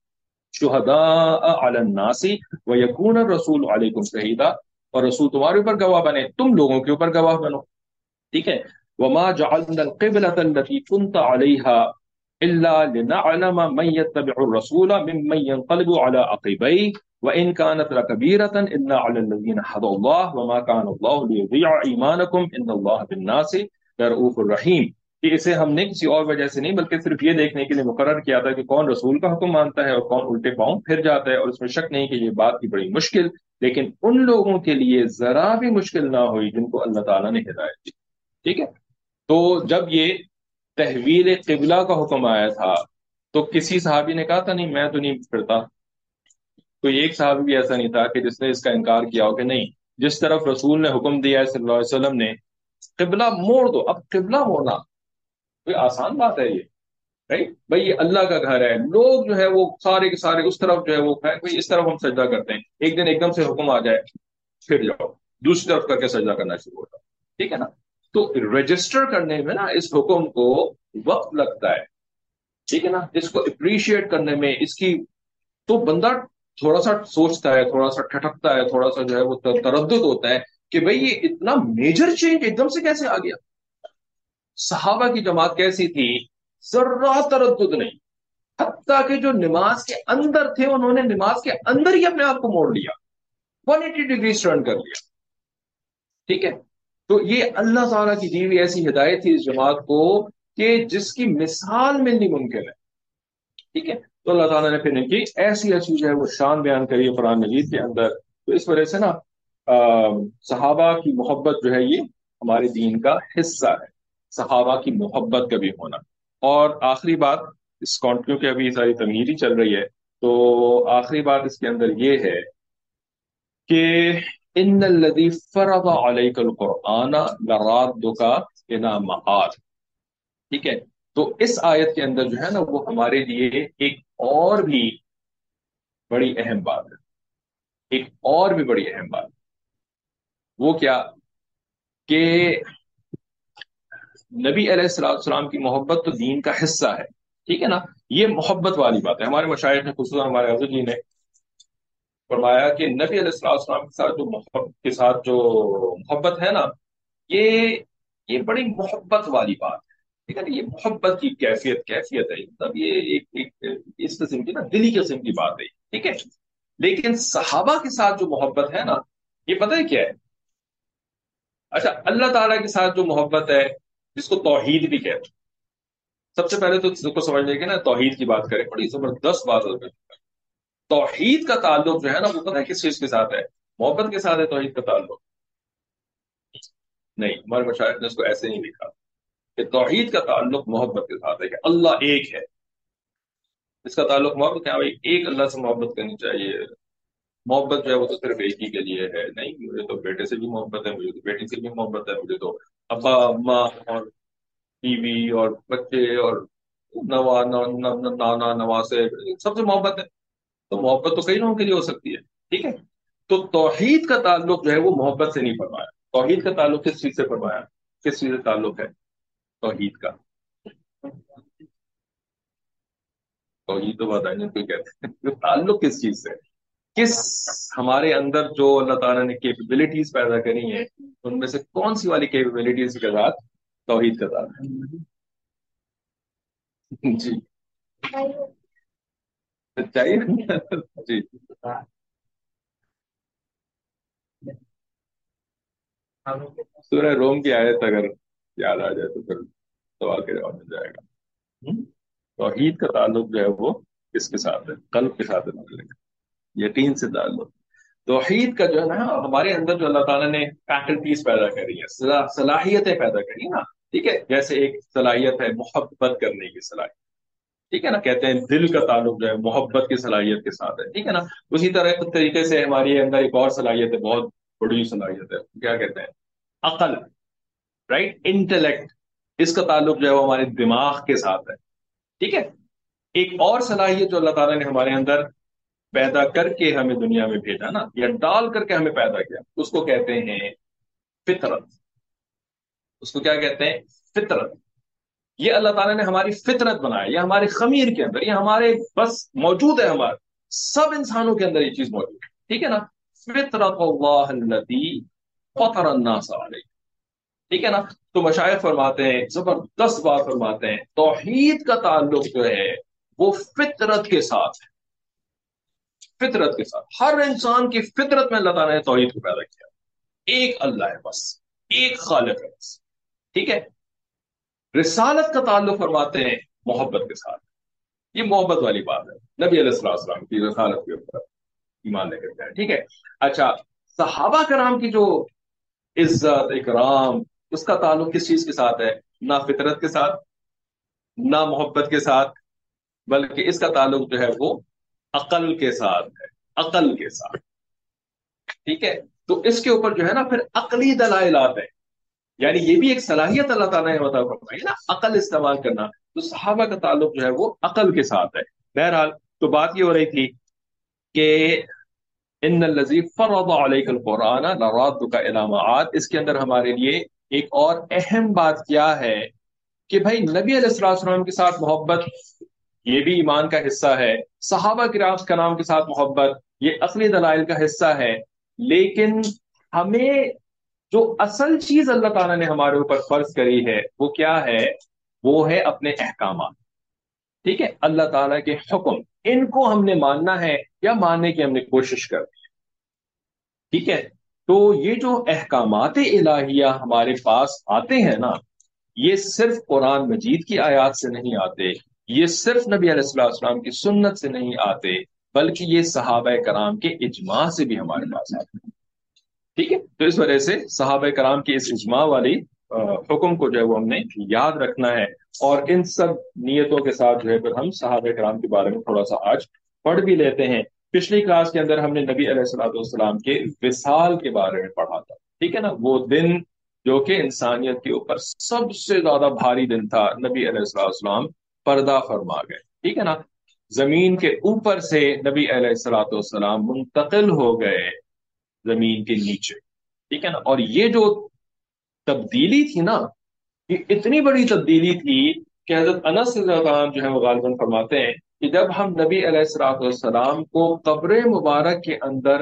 شہداء علی الناس ویکون الرسول علیکم شہیدا، اور رسول تمہارے اوپر گواہ بنے، تم لوگوں کے اوپر گواہ بنو، ٹھیک ہے؟ وما جعلنا القبلة التي كنت عليها الا لنعلم من يتبع الرسول ممن ينقلب على عقبيه وان كانت لكبيرة الا على الذين هدى الله وما كان الله ليضيع ايمانكم ان الله بالناس لرؤوف رحيم، کہ اسے ہم نے کسی اور وجہ سے نہیں بلکہ صرف یہ دیکھنے کے لیے مقرر کیا تھا کہ کون رسول کا حکم مانتا ہے اور کون الٹے پاؤں پھر جاتا ہے، اور اس میں شک نہیں کہ یہ بات کی بڑی مشکل، لیکن ان لوگوں کے لیے ذرا بھی مشکل نہ ہوئی جن کو اللہ تعالیٰ نے ہدایت دی، ٹھیک ہے؟ تو جب یہ تحویل قبلہ کا حکم آیا تھا تو کسی صحابی نے کہا تھا نہیں میں تو نہیں پھرتا، کوئی ایک صحابی بھی ایسا نہیں تھا کہ جس نے اس کا انکار کیا ہو کہ نہیں، جس طرف رسول نے حکم دیا ہے صلی اللہ علیہ وسلم نے، قبلہ موڑ دو۔ اب قبلہ موڑنا کوئی آسان بات ہے یہ؟ رائٹ بھائی، یہ اللہ کا گھر ہے، لوگ جو ہے وہ سارے کے سارے اس طرف جو ہے وہ بھائی اس طرف ہم سجدہ کرتے ہیں، ایک دن ایک دم سے حکم آ جائے پھر جاؤ دوسری طرف کر کے سجدہ کرنا شروع ہو جاؤ، ٹھیک ہے نا؟ تو رجسٹر کرنے میں نا اس حکم کو وقت لگتا ہے، ٹھیک ہے نا؟ اس کو اپریشیٹ کرنے میں اس کی، تو بندہ تھوڑا سا سوچتا ہے، تھوڑا سا ٹھٹکتا ہے، تھوڑا سا جو ہے وہ تردد ہوتا ہے کہ بھئی یہ اتنا میجر چینج ایک دم سے کیسے آ گیا؟ صحابہ کی جماعت کیسی تھی؟ ذرا تردد نہیں، حتیٰ کہ جو نماز کے اندر تھے انہوں نے نماز کے اندر ہی اپنے آپ کو موڑ لیا، 180 ڈگری ٹرن کر لیا، ٹھیک ہے؟ تو یہ اللہ تعالیٰ کی دی ہوئی ایسی ہدایت تھی اس جماعت کو کہ جس کی مثال ملنی ممکن ہے، ٹھیک ہے؟ تو اللہ تعالیٰ نے پھر ان کی ایسی ایسی جو ہے وہ شان بیان کری ہے قرآن مجید کے اندر. تو اس وجہ سے نا صحابہ کی محبت جو ہے یہ ہمارے دین کا حصہ ہے، صحابہ کی محبت کا بھی ہونا. اور آخری بات اس کانٹینیو کی ابھی ساری تمہید ہی چل رہی ہے، تو آخری بات اس کے اندر یہ ہے کہ ان الذی فرض علیک القرآن لرادک الی معاد، ٹھیک ہے؟ تو اس آیت کے اندر جو ہے نا وہ ہمارے لیے ایک اور بھی بڑی اہم بات ہے، ایک اور بھی بڑی اہم بات. وہ کیا؟ کہ نبی علیہ السلام السلام کی محبت تو دین کا حصہ ہے، ٹھیک ہے نا؟ یہ محبت والی بات ہے. ہمارے مشائخ نے خصوصاً ہمارے حضرت جی نے فرمایا کہ نبی علیہ السلام السلام کے ساتھ جو محبت ہے نا، یہ یہ بڑی محبت والی بات ہے، ٹھیک ہے نا؟ یہ محبت کی کیفیت ہے، مطلب یہ ایک اس قسم کی نا دلی قسم کی بات ہے، ٹھیک ہے؟ لیکن صحابہ کے ساتھ جو محبت ہے نا، یہ پتہ ہے کیا ہے؟ اچھا، اللہ تعالیٰ کے ساتھ جو محبت ہے جس کو توحید بھی کہتے ہیں، سب سے پہلے تو اس کو سمجھنے کے نا توحید کی بات کریں، بڑی زبردست بات ہے. توحید کا تعلق جو ہے نا وہ پتہ ہے کس چیز کے ساتھ ہے؟ محبت کے ساتھ ہے توحید کا تعلق. نہیں، ہمارے مشاہد نے اس کو ایسے نہیں لکھا کہ توحید کا تعلق محبت کے ساتھ ہے کہ اللہ ایک ہے. اس کا تعلق محبت ہے، ایک اللہ سے محبت کرنی چاہیے. محبت جو ہے وہ تو صرف ایک ہی کے لیے ہے. نہیں، مجھے تو بیٹے سے بھی محبت ہے، مجھے تو بیٹی سے بھی محبت ہے، مجھے تو ابا اما اور بیوی اور بچے اور نانا نواسے سب سے محبت ہے. تو محبت تو کئی لوگوں کے لیے ہو سکتی ہے، ٹھیک ہے؟ تو توحید کا تعلق جو ہے وہ محبت سے نہیں فرمایا. توحید کا تعلق کس چیز سے فرمایا؟ کس چیز سے تعلق ہے توحید کا؟ توحید تو بتائیں گے کوئی کہتے ہیں تعلق کس چیز سے؟ کس ہمارے اندر جو اللہ تعالیٰ نے کیپبلٹیز پیدا کری ہیں ان میں سے کون سی والی کیپبلٹیز کے ساتھ توحید کا تعلق ہے؟ جی چاہیے جی. سورہ روم کی آیت اگر یاد آ جائے تو پھر سوال کا جواب مل جائے گا. توحید کا تعلق جو ہے وہ کس کے ساتھ ہے؟ قلب کے ساتھ ہے، یقین سے تعلق. توحید کا جو ہے نا ہمارے اندر جو اللہ تعالیٰ نے فیکلٹیز پیدا کری ہے، صلاحیتیں پیدا کری نا، ٹھیک ہے؟ جیسے ایک صلاحیت ہے محبت کرنے کی صلاحیت، ٹھیک ہے نا؟ کہتے ہیں دل کا تعلق جو ہے محبت کی صلاحیت کے ساتھ ہے، ٹھیک ہے نا؟ اسی طرح ایک طریقے سے ہمارے اندر ایک اور صلاحیت ہے، بہت بڑی صلاحیت ہے، کیا کہتے ہیں؟ عقل، رائٹ؟ انٹلیکٹ. اس کا تعلق جو ہے وہ ہمارے دماغ کے ساتھ ہے، ٹھیک ہے؟ ایک اور صلاحیت جو اللہ تعالیٰ نے ہمارے اندر پیدا کر کے ہمیں دنیا میں بھیجا نا، یا ڈال کر کے ہمیں پیدا کیا، اس کو کہتے ہیں فطرت. اس کو کیا کہتے ہیں؟ فطرت. یہ اللہ تعالیٰ نے ہماری فطرت بنایا، یہ ہمارے خمیر کے اندر، یہ ہمارے بس موجود ہے، ہمارے سب انسانوں کے اندر یہ چیز موجود ہے، ٹھیک ہے نا؟ فطرت اللہ التي فطر الناس علیہ، ٹھیک ہے نا؟ تو مشائخ فرماتے ہیں، زبردست بات فرماتے ہیں، توحید کا تعلق جو ہے وہ فطرت کے ساتھ ہے. فطرت کے ساتھ ہر انسان کی فطرت میں اللہ تعالیٰ نے توحید کو پیدا کیا. ایک اللہ ہے بس، ایک خالق ہے بس، ٹھیک ہے؟ رسالت کا تعلق فرماتے ہیں محبت کے ساتھ. یہ محبت والی بات ہے، نبی علیہ السلام کی رسالت کے اوپر ایمان لے کر کے، ٹھیک ہے؟ اچھا، صحابہ کرام کی جو عزت اکرام اس کا تعلق کس چیز کے ساتھ ہے؟ نہ فطرت کے ساتھ، نہ محبت کے ساتھ، بلکہ اس کا تعلق جو ہے وہ عقل کے ساتھ ہے، عقل کے ساتھ، ٹھیک ہے؟ تو اس کے اوپر جو ہے نا پھر عقلی دلائل آتے ہیں. یعنی یہ بھی ایک صلاحیت اللہ تعالیٰ نے بتا فرمائی نا، عقل استعمال کرنا. تو صحابہ کا تعلق جو ہے وہ عقل کے ساتھ ہے. بہرحال تو بات یہ ہو رہی تھی کہ ان الذی فرض علیک القرآن لرادک الی معاد، اس کے اندر ہمارے لیے ایک اور اہم بات کیا ہے کہ بھائی نبی علیہ السلام کے ساتھ محبت یہ بھی ایمان کا حصہ ہے، صحابہ کرام کے ساتھ محبت، یہ عقلی دلائل کا حصہ ہے، لیکن ہمیں جو اصل چیز اللہ تعالیٰ نے ہمارے اوپر فرض کری ہے وہ کیا ہے؟ وہ ہے اپنے احکامات، ٹھیک ہے، اللہ تعالیٰ کے حکم، ان کو ہم نے ماننا ہے یا ماننے کی ہم نے کوشش کرنی ہے، ٹھیک ہے۔ تو یہ جو احکامات الہیہ ہمارے پاس آتے ہیں نا، یہ صرف قرآن مجید کی آیات سے نہیں آتے، یہ صرف نبی علیہ الصلوۃ والسلام کی سنت سے نہیں آتے، بلکہ یہ صحابہ کرام کے اجماع سے بھی ہمارے پاس آتے ہیں، ٹھیک ہے۔ تو اس وجہ سے صحابہ کرام کی اس اجماع والی حکم کو جو ہے وہ ہم نے یاد رکھنا ہے، اور ان سب نیتوں کے ساتھ جو ہے پھر ہم صحابہ کرام کے بارے میں تھوڑا سا آج پڑھ بھی لیتے ہیں۔ پچھلی کلاس کے اندر ہم نے نبی علیہ الصلوۃ والسلام کے وصال کے بارے میں پڑھا تھا، ٹھیک ہے نا، وہ دن جو کہ انسانیت کے اوپر سب سے زیادہ بھاری دن تھا۔ نبی علیہ الصلوۃ والسلام پردہ فرما گئے، ٹھیک ہے نا، زمین کے اوپر سے نبی علیہ الصلوۃ والسلام منتقل ہو گئے زمین کے نیچے، ٹھیک ہے نا۔ اور یہ جو تبدیلی تھی نا، یہ اتنی بڑی تبدیلی تھی کہ حضرت انس رضی اللہ عنہ جو ہے وہ غالباً فرماتے ہیں کہ جب ہم نبی علیہ الصلوۃ والسلام کو قبر مبارک کے اندر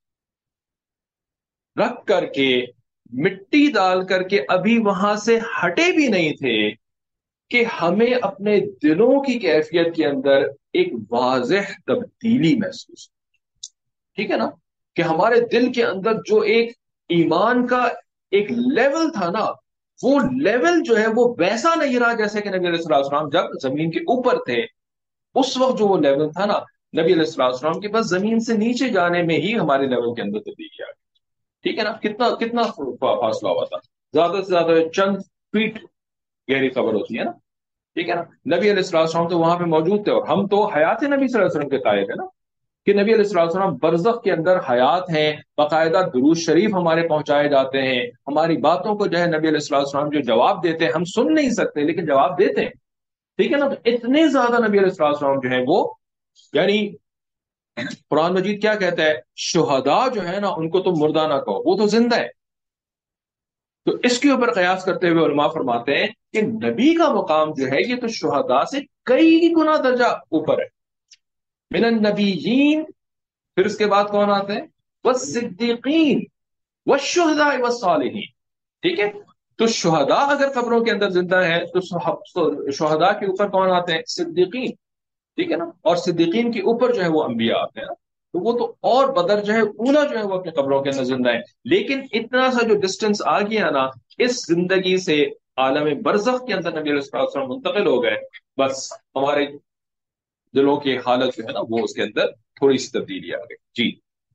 رکھ کر کے مٹی ڈال کر کے ابھی وہاں سے ہٹے بھی نہیں تھے کہ ہمیں اپنے دلوں کی کیفیت کے اندر ایک واضح تبدیلی محسوس، ٹھیک ہے نا، کہ ہمارے دل کے اندر جو ایک ایمان کا ایک لیول تھا نا، وہ لیول جو ہے وہ ویسا نہیں رہا جیسے کہ نبی علیہ الصلوۃ والسلام جب زمین کے اوپر تھے، اس وقت جو وہ لیول تھا نا، نبی علیہ الصلوۃ والسلام کے پاس زمین سے نیچے جانے میں ہی ہمارے لیول کے اندر تبدیلی آ گئی، ٹھیک ہے نا۔ کتنا کتنا فاصلہ ہوا تھا، زیادہ سے زیادہ چند فیٹ گہری قبر ہوتی ہے نا، ٹھیک ہے نا۔ نبی علیہ الصلوۃ والسلام تو وہاں پہ موجود تھے، اور ہم تو حیات نبی صلی اللہ علیہ وسلم کے قائل ہیں نا، کہ نبی علیہ الصلوۃ والسلام برزخ کے اندر حیات ہیں، باقاعدہ درود شریف ہمارے پہنچائے جاتے ہیں، ہماری باتوں کو جو ہے نبی علیہ الصلوۃ والسلام جو جواب دیتے ہیں، ہم سن نہیں سکتے لیکن جواب دیتے ہیں، ٹھیک ہے نا۔ تو اتنے زیادہ نبی علیہ الصلوۃ والسلام جو ہے وہ، یعنی قرآن مجید کیا کہتا ہے، شہداء جو ہے نا ان کو تم مردہ نہ کہو، وہ تو زندہ ہے۔ تو اس کے اوپر قیاس کرتے ہوئے علماء فرماتے ہیں کہ نبی کا مقام جو ہے یہ تو شہداء سے کئی گنا درجہ اوپر ہے، من النبیین، پھر اس کے بعد کون آتے ہیں، والصدیقین والشہداء والصالحین، ٹھیک ہے۔ تو شہداء اگر قبروں کے اندر زندہ ہے تو شہداء کے اوپر کون آتے ہیں، صدیقین، ٹھیک ہے نا، اور صدیقین کے اوپر جو ہے وہ انبیاء آتے ہیں نا، تو وہ تو اور بدر جو ہے اولا جو ہے وہ اپنے قبروں کے اندر زندہ ہے، لیکن اتنا سا جو ڈسٹینس آ گیا نا اس زندگی سے، عالم برزخ کے اندر نبی علیہ الصلوۃ والسلام منتقل ہو گئے، بس ہمارے دلوں کی حالت جو ہے نا وہ اس کے اندر تھوڑی سی تبدیلی آ گئی، جی۔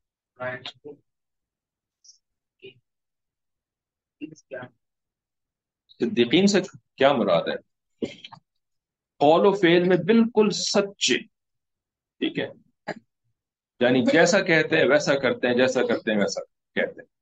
صدیقین سے کیا مراد ہے؟ قول و فعل میں بالکل سچے، ٹھیک ہے، یعنی جیسا کہتے ہیں ویسا کرتے ہیں، جیسا کرتے ہیں ویسا کہتے ہیں،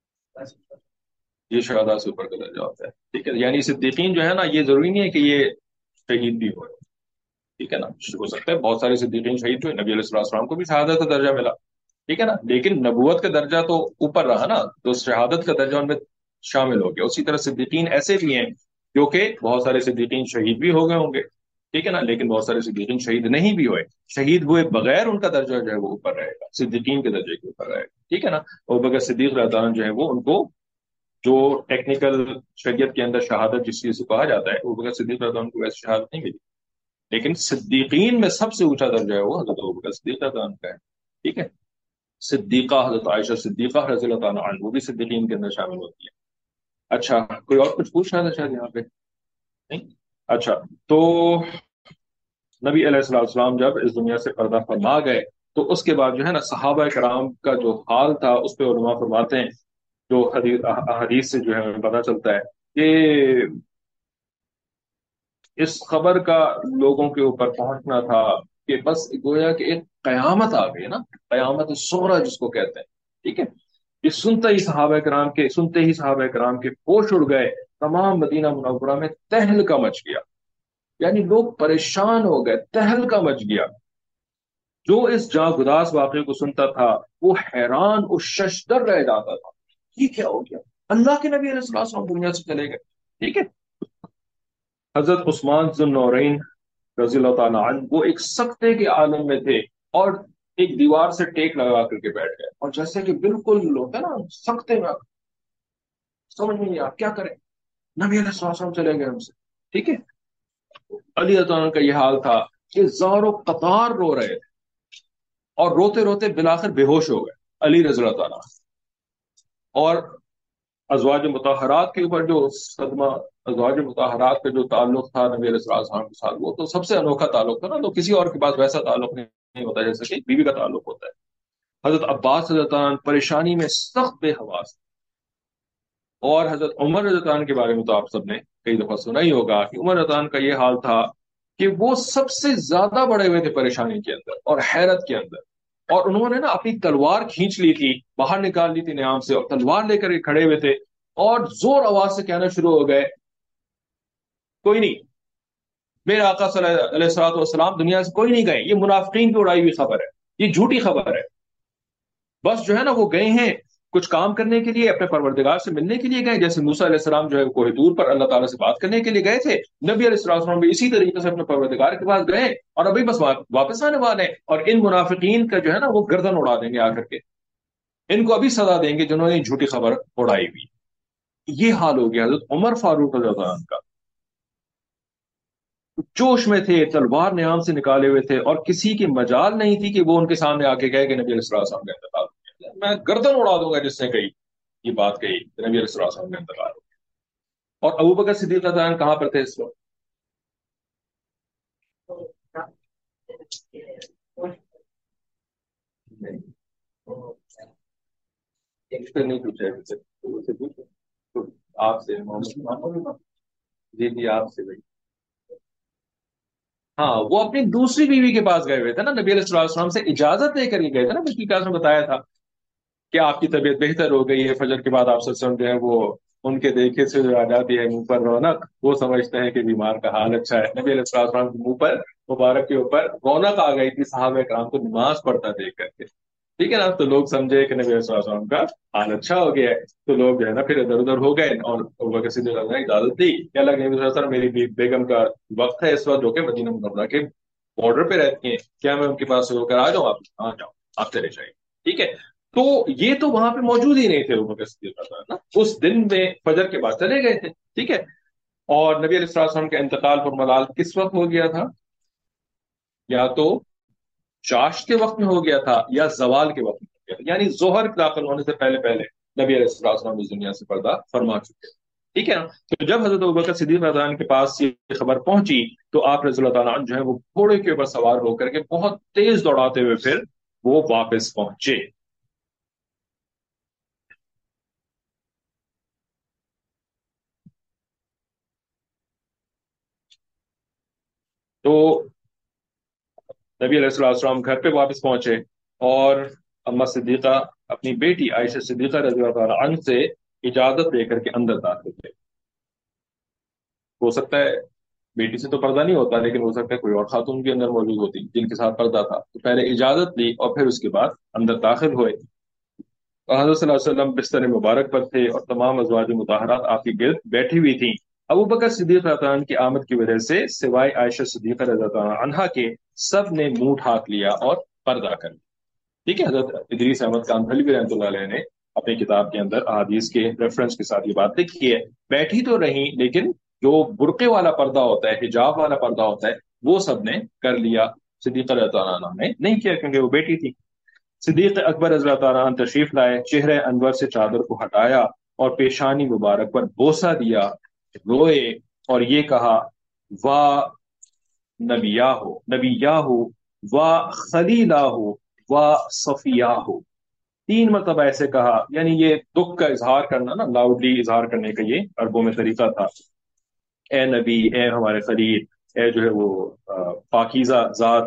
یہ شہداء سے اوپر کا درجہ ہوتا ہے، ٹھیک ہے۔ یعنی صدیقین جو ہے نا یہ ضروری نہیں ہے کہ یہ شہید بھی ہو، ٹھیک ہے نا، ہو سکتا ہے بہت سارے صدیقین شہید ہوئے، نبی علیہ الصلوۃ والسلام کو بھی شہادت کا درجہ ملا، ٹھیک ہے نا، لیکن نبوت کا درجہ تو اوپر رہا نا، تو شہادت کا درجہ ان میں شامل ہو گیا۔ اسی طرح صدیقین ایسے بھی ہیں جو کہ بہت سارے صدیقین شہید بھی ہو گئے ہوں گے، ٹھیک ہے نا، لیکن بہت سارے صدیقین شہید نہیں بھی ہوئے، شہید ہوئے بغیر ان کا درجہ جو ہے وہ اوپر رہے گا، صدیقین کے درجے کے اوپر رہے گا، ٹھیک ہے نا۔ اور بغیر صدیق رضی اللہ عنہ جو ہے وہ ان کو جو ٹیکنیکل شریعت کے اندر شہادت جس چیز سے کہا جاتا ہے، وہ بغیر صدیق رضی اللہ عنہ کو ویسے شہادت نہیں ملی، لیکن صدیقین میں سب سے اونچا درجہ ہے وہ حضرت ابوبکر صدیق رضی اللہ عنہ کا ہے، ٹھیک ہے۔ صدیقہ حضرت عائشہ صدیقہ رضی اللہ تعالیٰ عنہ وہ بھی صدیقین کے اندر شامل ہوتی ہے۔ اچھا، کوئی اور کچھ پوچھ رہا تھا شاید یہاں پہ؟ نہیں؟ اچھا، تو نبی علیہ الصلوۃ والسلام جب اس دنیا سے پردہ فرما گئے تو اس کے بعد جو ہے نا صحابہ کرام کا جو حال تھا اس پہ علماء فرماتے ہیں، جو حدیث سے جو ہے ہمیں پتہ چلتا ہے کہ اس خبر کا لوگوں کے اوپر پہنچنا تھا کہ بس گویا کہ ایک قیامت آ گئی نا، قیامت صغریٰ جس کو کہتے ہیں، ٹھیک ہے۔ یہ سنتے ہی صحابہ کرام کے ہوش اڑ گئے، تمام مدینہ منورہ میں تہلکہ مچ گیا، یعنی لوگ پریشان ہو گئے، تہلکہ مچ گیا۔ جو اس جاں گداز واقعے کو سنتا تھا وہ حیران اور ششدر رہ جاتا تھا، یہ کیا ہو گیا، اللہ کے نبی علیہ الصلوۃ والسلام دنیا سے چلے گئے، ٹھیک ہے۔ حضرت عثمان ذو النورین رضی اللہ تعالیٰ عنہ وہ ایک سکتے کے عالم میں تھے، اور ایک دیوار سے ٹیک لگا کر کے بیٹھ گئے، اور جیسے کہ بالکل ہوتا ہے نا سکتے میں، سمجھ میں نہیں آ کیا کریں، نبی علیہ السلام چلے گئے ہم سے، ٹھیک ہے۔ علی اللہ تعالیٰ کا یہ حال تھا کہ زاروں قطار رو رہے تھے، اور روتے روتے بلاخر بے ہوش ہو گئے علی رضی اللہ تعالیٰ۔ اور ازواج مطہرات کے اوپر جو صدمہ، ازواج مطہرات کا جو تعلق تھا نبی علیہ السلام کے ساتھ، وہ تو سب سے انوکھا تعلق تھا نا، تو کسی اور کے پاس ویسا تعلق نہیں ہوتا جیسے کہ بیوی کا تعلق ہوتا ہے۔ حضرت عباس رضی اللہ عنہ پریشانی میں سخت بے حواس، اور حضرت عمر رضی اللہ عنہ کے بارے میں تو آپ سب نے کئی دفعہ سنا ہی ہوگا کہ عمر رضی اللہ عنہ کا یہ حال تھا کہ وہ سب سے زیادہ بڑے ہوئے تھے پریشانی کے اندر اور حیرت کے اندر، اور انہوں نے نا اپنی تلوار کھینچ لی تھی، باہر نکال لی تھی نیام سے، اور تلوار لے کر کے کھڑے ہوئے تھے، اور زور آواز سے کہنا شروع ہو گئے، کوئی نہیں، میرے آقا صلی اللہ علیہ وسلم دنیا سے کوئی نہیں گئے، یہ منافقین کی اڑائی ہوئی خبر ہے، یہ جھوٹی خبر ہے، بس جو ہے نا وہ گئے ہیں کچھ کام کرنے کے لیے، اپنے پروردگار سے ملنے کے لیے گئے، جیسے موسیٰ علیہ السلام جو ہے کوہ طور پر اللہ تعالیٰ سے بات کرنے کے لیے گئے تھے، نبی علیہ السلام بھی اسی طریقے سے اپنے پروردگار کے پاس گئے، اور ابھی بس واپس آنے والے ہیں، اور ان منافقین کا جو ہے نا وہ گردن اڑا دیں گے آ کر کے، ان کو ابھی سزا دیں گے جنہوں نے جھوٹی خبر اڑائی ہوئی۔ یہ حال ہو گیا حضرت عمر فاروق رضی اللہ عنہ کا، جوش میں تھے، تلوار نیام سے نکالے ہوئے تھے، اور کسی کی مجال نہیں تھی کہ وہ ان کے سامنے آ کے کہے کہ نبی علیہ السلام کا انتقال ہو گیا، میں گردن اڑا دوں گا جس نے کہی یہ بات کہی کہ نبی علیہ السلام کا انتقال ہو گیا۔ اور ابو بکر صدیق رضی اللہ عنہ کہاں پر تھے اس وقت؟ نہیں، ایک سے نہیں پوچھا ہے، سے پوچھو تو آپ سے محمد، جی جی آپ سے بھائی، ہاں وہ اپنی دوسری بیوی کے پاس گئے ہوئے تھے نا، نبی علیہ السلام سے اجازت لے کر ہی گئے تھے نا، پچھلی کلاس میں بتایا تھا کہ آپ کی طبیعت بہتر ہو گئی ہے، فجر کے بعد آپ سے جو ہے وہ ان کے دیکھے سے جو آ جاتی ہے منہ پر رونق، وہ سمجھتے ہیں کہ بیمار کا حال اچھا ہے، نبی علیہ السلام کے منہ پر مبارک کے اوپر رونق آ گئی تھی صحابہ کرام کو نماز پڑھتا دیکھ کر کے، ٹھیک ہے نا، تو لوگ سمجھے کہ نبی علیہ السلام کا حال اچھا ہو گیا ہے، تو لوگ جو ہے نا پھر ادھر ادھر ہو گئے، اور ابو بکر صدیق رضی اللہ عنہ نے اجازت دی کہ اللہ کے نبی صلی اللہ علیہ وسلم، میری بیگم کا وقت ہے اس وقت جو کہ مدینہ منورہ کے بارڈر پہ رہتی ہیں، کیا میں ان کے پاس ہو کر آ جاؤں؟ آپ آ جاؤ، آپ چلے جائیں، ٹھیک ہے۔ تو یہ تو وہاں پہ موجود ہی نہیں تھے ابو بکر صدیق رضی اللہ عنہ نا، اس دن میں فجر کے بعد چلے گئے تھے، ٹھیک ہے۔ اور نبی علیہ السلام کا انتقال پر ملال کس وقت ہو گیا تھا؟ یا تو چاش کے وقت میں ہو گیا تھا، یا زوال کے وقت میں ہو گیا تھا، یعنی ظہر داخل ہونے سے پہلے پہلے نبی علیہ السلام اس دنیا سے پردہ فرما چکے، ٹھیک ہے نا۔ تو جب حضرت ابوبکر صدیق رضی اللہ عنہ کے پاس یہ خبر پہنچی، تو آپ رضی اللہ تعالیٰ عنہ جو ہے وہ گھوڑے کے اوپر سوار ہو کر کے بہت تیز دوڑاتے ہوئے پھر وہ واپس پہنچے۔ تو نبی علیہ السلام گھر پہ واپس پہنچے، اور اما صدیقہ اپنی بیٹی عائشہ صدیقہ رضی اللہ تعالیٰ عنہ سے اجازت لے کر کے اندر داخل تھے۔ ہو سکتا ہے بیٹی سے تو پردہ نہیں ہوتا، لیکن ہو سکتا ہے کوئی اور خاتون بھی اندر موجود ہوتی جن کے ساتھ پردہ تھا، تو پہلے اجازت لی اور پھر اس کے بعد اندر داخل ہوئے، اور حضرت صلی اللہ علیہ وسلم بستر مبارک پر تھے، اور تمام ازواج مطہرات آپ کے گرد بیٹھی ہوئی تھیں۔ ابو بکر صدیق رضی اللہ عنہ کی آمد کی وجہ سے سوائے عائشہ صدیقہ رضی اللہ عنہا کے سب نے منہ ڈھانک لیا اور پردہ کر لیا، ٹھیک ہے۔ حضرت ادریس احمد کانتھلی بھی رحمۃ اللہ علیہ نے اپنی کتاب کے اندر احادیث کے ریفرنس کے ساتھ یہ بات لکھی ہے، بیٹھی تو رہی لیکن جو برقعے والا پردہ ہوتا ہے، حجاب والا پردہ ہوتا ہے، وہ سب نے کر لیا، صدیقہ رضی اللہ عنہ نے نہیں کیا کیونکہ وہ بیٹی تھی۔ صدیق اکبر رضی اللہ تعالیٰ عنہ تشریف لائے، چہرے انور سے چادر کو ہٹایا اور پیشانی مبارک پر بوسہ دیا، روئے، اور یہ کہا، واہ نبیہ ہو، نبیہ ہو، واہ خلیلہ ہو، واہ صفیہ ہو، تین مرتبہ ایسے کہا، یعنی یہ دکھ کا اظہار کرنا نا، لاؤڈلی اظہار کرنے کا یہ عربوں میں طریقہ تھا، اے نبی، اے ہمارے خلیل، اے جو ہے وہ پاکیزہ ذات۔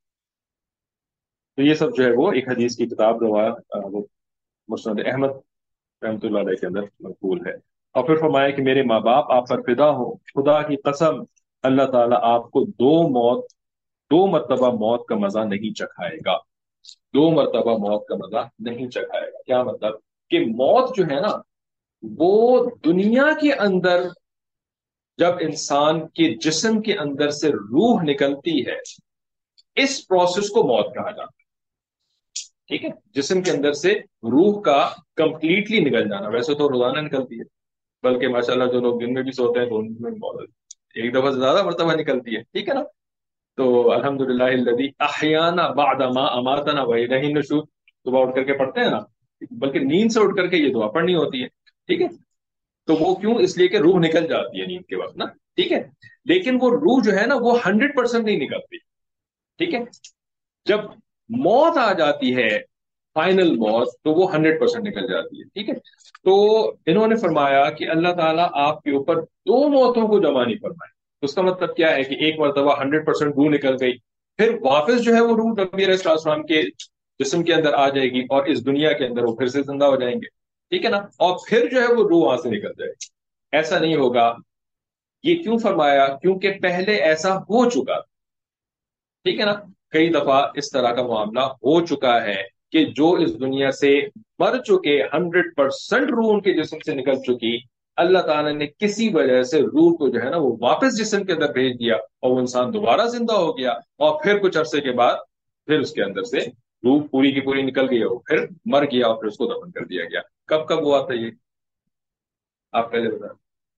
تو یہ سب جو ہے وہ ایک حدیث کی کتاب وہ مسند احمد رحمۃ اللہ علیہ کے اندر مقبول ہے۔ اور پھر فرمایا کہ میرے ماں باپ آپ پر فدا ہو، خدا کی قسم اللہ تعالیٰ آپ کو دو مرتبہ موت کا مزہ نہیں چکھائے گا، دو مرتبہ موت کا مزہ نہیں چکھائے گا۔ کیا مطلب؟ کہ موت جو ہے نا وہ دنیا کے اندر جب انسان کے جسم کے اندر سے روح نکلتی ہے، اس پروسیس کو موت کہا جاتا ہے۔ ٹھیک ہے، جسم کے اندر سے روح کا کمپلیٹلی نکل جانا، ویسے تو روزانہ نکلتی ہے، بلکہ ماشاءاللہ جو لوگ دن میں بھی سوتے ہیں تو ان میں ایک دفعہ سے زیادہ مرتبہ نکلتی ہے، ٹھیک ہے نا۔ تو الحمدللہ الذی احیانا بعد ما اماتنا والیہ النشور، صبح اٹھ کر کے پڑھتے ہیں نا، بلکہ نیند سے اٹھ کر کے یہ دعا پڑھنی ہوتی ہے، ٹھیک ہے۔ تو وہ کیوں؟ اس لیے کہ روح نکل جاتی ہے نیند کے وقت نا، ٹھیک ہے۔ لیکن وہ روح جو ہے نا وہ 100% نہیں نکلتی، ٹھیک ہے۔ جب موت آ جاتی ہے، فائنل موت، تو وہ 100% نکل جاتی ہے، ٹھیک ہے۔ تو انہوں نے فرمایا کہ اللہ تعالیٰ آپ کے اوپر دو موتوں کو جمع نہیں فرمائے۔ اس کا مطلب کیا ہے کہ ایک مرتبہ 100% روح نکل گئی، پھر واپس جو ہے وہ روح نبی علیہ السلام کے جسم کے اندر آ جائے گی، اور اس دنیا کے اندر وہ پھر سے زندہ ہو جائیں گے، ٹھیک ہے نا، اور پھر جو ہے وہ روح وہاں سے نکل جائے گی۔ ایسا نہیں ہوگا۔ یہ کیوں فرمایا؟ کیونکہ پہلے ایسا ہو چکا، ٹھیک ہے نا۔ کئی دفعہ اس طرح کا معاملہ ہو چکا ہے کہ جو اس دنیا سے مر چکے، 100% روح ان کے جسم سے نکل چکی، اللہ تعالیٰ نے کسی وجہ سے روح کو جو ہے نا وہ واپس جسم کے اندر بھیج دیا، اور وہ انسان دوبارہ زندہ ہو گیا، اور پھر کچھ عرصے کے بعد پھر اس کے اندر سے روح پوری کی پوری نکل گئی، اور پھر مر گیا، اور پھر اس کو دفن کر دیا گیا۔ کب کب ہوا تھا یہ؟ آپ پہلے بتا۔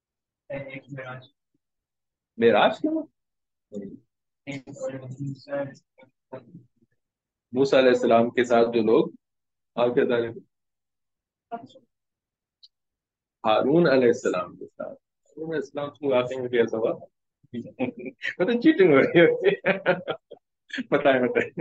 معراج کیا؟ موسیٰ علیہ السلام کے ساتھ جو لوگ، آپ کیا تعریف؟ ہارون علیہ السلام کے ساتھ، ہارون علیہ السلام کو واقعی میں کیسا ہوا؟ مطلب چیٹنگ ہو رہی ہے، بتائیں بتائیں۔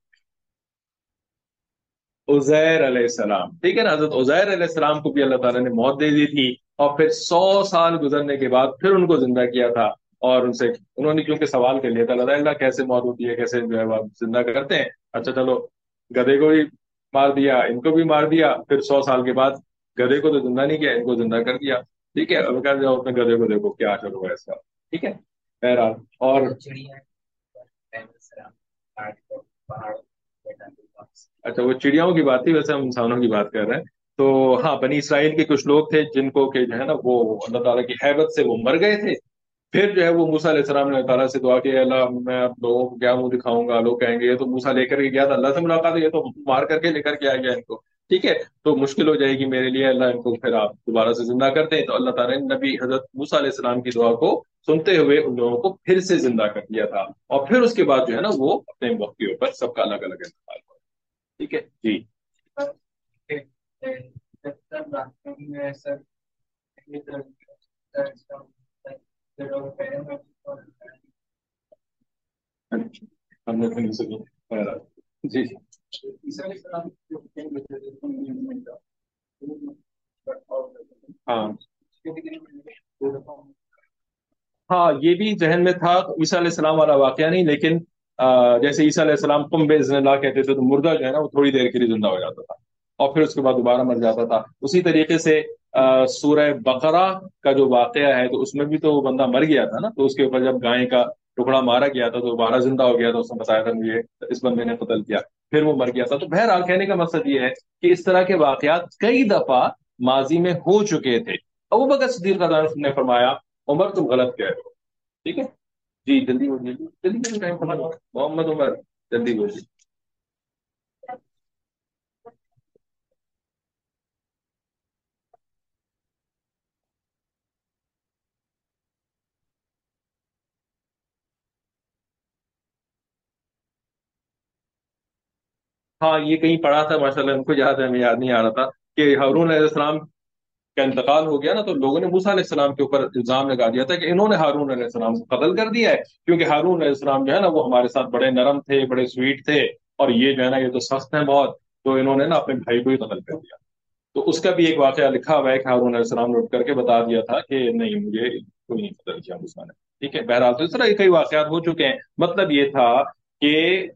عزیر علیہ السلام، ٹھیک ہے نا، حضرت عزیر علیہ السلام کو بھی اللہ تعالیٰ نے موت دے دی تھی، اور پھر 100 سال گزرنے کے بعد پھر ان کو زندہ کیا تھا، اور ان سے انہوں نے کیونکہ سوال کر لیا تھا، اللہ کیسے موت ہوتی ہے، کیسے جو ہے وہ زندہ کرتے ہیں؟ اچھا چلو، گدھے کو بھی مار دیا، ان کو بھی مار دیا، پھر 100 سال کے بعد گدھے کو تو زندہ نہیں کیا، ان کو زندہ کر دیا، ٹھیک ہے۔ اب کہا جاؤ اپنے گدھے کو دیکھو کیا حشر ہوا اس کا، ٹھیک ہے۔ بہرحال، اور اچھا وہ چڑیاؤں کی بات تھی، ویسے ہم انسانوں کی بات کر رہے ہیں۔ تو ہاں، بنی اسرائیل کے کچھ لوگ تھے جن کو کہ جو ہے نا وہ اللہ تعالیٰ کی ہیبت سے وہ مر گئے تھے، پھر جو ہے وہ موسیٰ علیہ السلام نے اللہ تعالیٰ سے دعا کی، "اے اللہ میں اب لوگوں کو کیا منہ دکھاؤں گا، لوگ کہیں گے یہ تو موسیٰ لے کر کے گیا تھا، اللہ سے ملاقات ہے، یہ تو مار کر کے لے کر کے آ گیا ان کو، ٹھیک ہے، تو مشکل ہو جائے گی میرے لیے، اللہ ان کو پھر آپ دوبارہ سے زندہ کرتے ہیں"۔ تو اللہ تعالیٰ نے نبی حضرت موسیٰ علیہ السلام کی دعا کو سنتے ہوئے ان لوگوں کو پھر سے زندہ کر دیا تھا، اور پھر اس کے بعد جو ہے نا وہ اپنے وقت کے اوپر سب کا الگ الگ انتقال ہوا، ٹھیک ہے جی۔ ہم نے تو نہیں سنی، بہرحال، جی جی۔ ہاں ہاں، یہ بھی ذہن میں تھا، عیسیٰ علیہ السلام والا واقعہ نہیں، لیکن جیسے عیسیٰ علیہ السلام قم بإذن اللہ کہتے تھے، تو مردہ جو ہے نا وہ تھوڑی دیر کے لیے زندہ ہو جاتا تھا، اور پھر اس کے بعد دوبارہ مر جاتا تھا۔ اسی طریقے سے سورہ بقرہ کا جو واقعہ ہے، تو اس میں بھی تو وہ بندہ مر گیا تھا نا، تو اس کے اوپر جب گائے کا ٹکڑا مارا گیا تھا تو دوبارہ زندہ ہو گیا تھا، اس نے بتایا تھا مجھے اس بندے نے قتل کیا، پھر وہ مر گیا تھا۔ تو بہرحال کہنے کا مقصد یہ ہے کہ اس طرح کے واقعات کئی دفعہ ماضی میں ہو چکے تھے۔ ابو بکر صدیق رضی اللہ عنہ نے فرمایا، عمر تم غلط کہہ رہے ہو، ٹھیک ہے جی، جلدی بولیے، جلدی جلدی، ٹائم ختم ہو، محمد عمر جلدی بولیے۔ ہاں یہ کہیں پڑھا تھا، ماشاء اللہ ان کو یاد ہے، ہمیں یاد نہیں آ رہا تھا، کہ ہارون علیہ السلام کا انتقال ہو گیا نا، تو لوگوں نے موسیٰ علیہ السلام کے اوپر الزام لگا دیا تھا کہ انہوں نے ہارون علیہ السلام کو قتل کر دیا ہے، کیونکہ ہارون علیہ السلام جو ہے نا وہ ہمارے ساتھ بڑے نرم تھے، بڑے سویٹ تھے، اور یہ جو ہے نا یہ تو سخت ہیں بہت، تو انہوں نے نا اپنے بھائی کو ہی قتل کر دیا۔ تو اس کا بھی ایک واقعہ لکھا ہوا ہے کہ ہارون علیہ السلام نے اٹھ کر کے بتا دیا تھا کہ نہیں، مجھے کوئی نہیں قتل کیا موسیٰ نے، ٹھیک ہے۔ بہرحال تو اس طرح کے کئی واقعات ہو چکے ہیں، مطلب یہ تھا کہ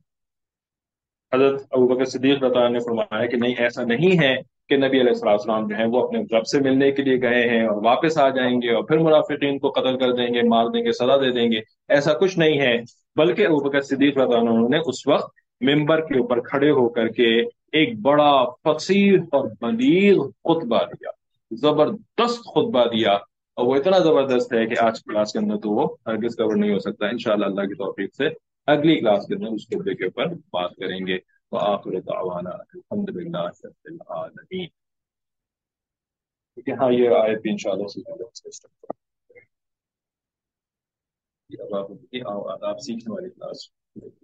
حضرت ابوبکر صدیق رضی اللہ عنہ نے فرمایا کہ نہیں، ایسا نہیں ہے کہ نبی علیہ الصلوۃ والسلام جو ہیں وہ اپنے رب سے ملنے کے لیے گئے ہیں اور واپس آ جائیں گے اور پھر منافقین کو قتل کر دیں گے، مار دیں گے، سزا دے دیں گے، ایسا کچھ نہیں ہے۔ بلکہ ابوبکر صدیق رضی اللہ عنہ نے اس وقت ممبر کے اوپر کھڑے ہو کر کے ایک بڑا فصیح اور بلیغ خطبہ دیا، زبردست خطبہ دیا، اور وہ اتنا زبردست ہے کہ آج کی کلاس کے اندر تو وہ ہرگز کور نہیں ہو سکتا. انشاءاللہ اللہ کی توفیق سے اگلی کلاس کے اندر اس ٹاپک کے اوپر بات کریں گے. وآخر دعوانا الحمد للہ رب العالمین. کیونکہ ہاں یہ آیت بھی انشاءاللہ اب آپ سیکھنے والی کلاس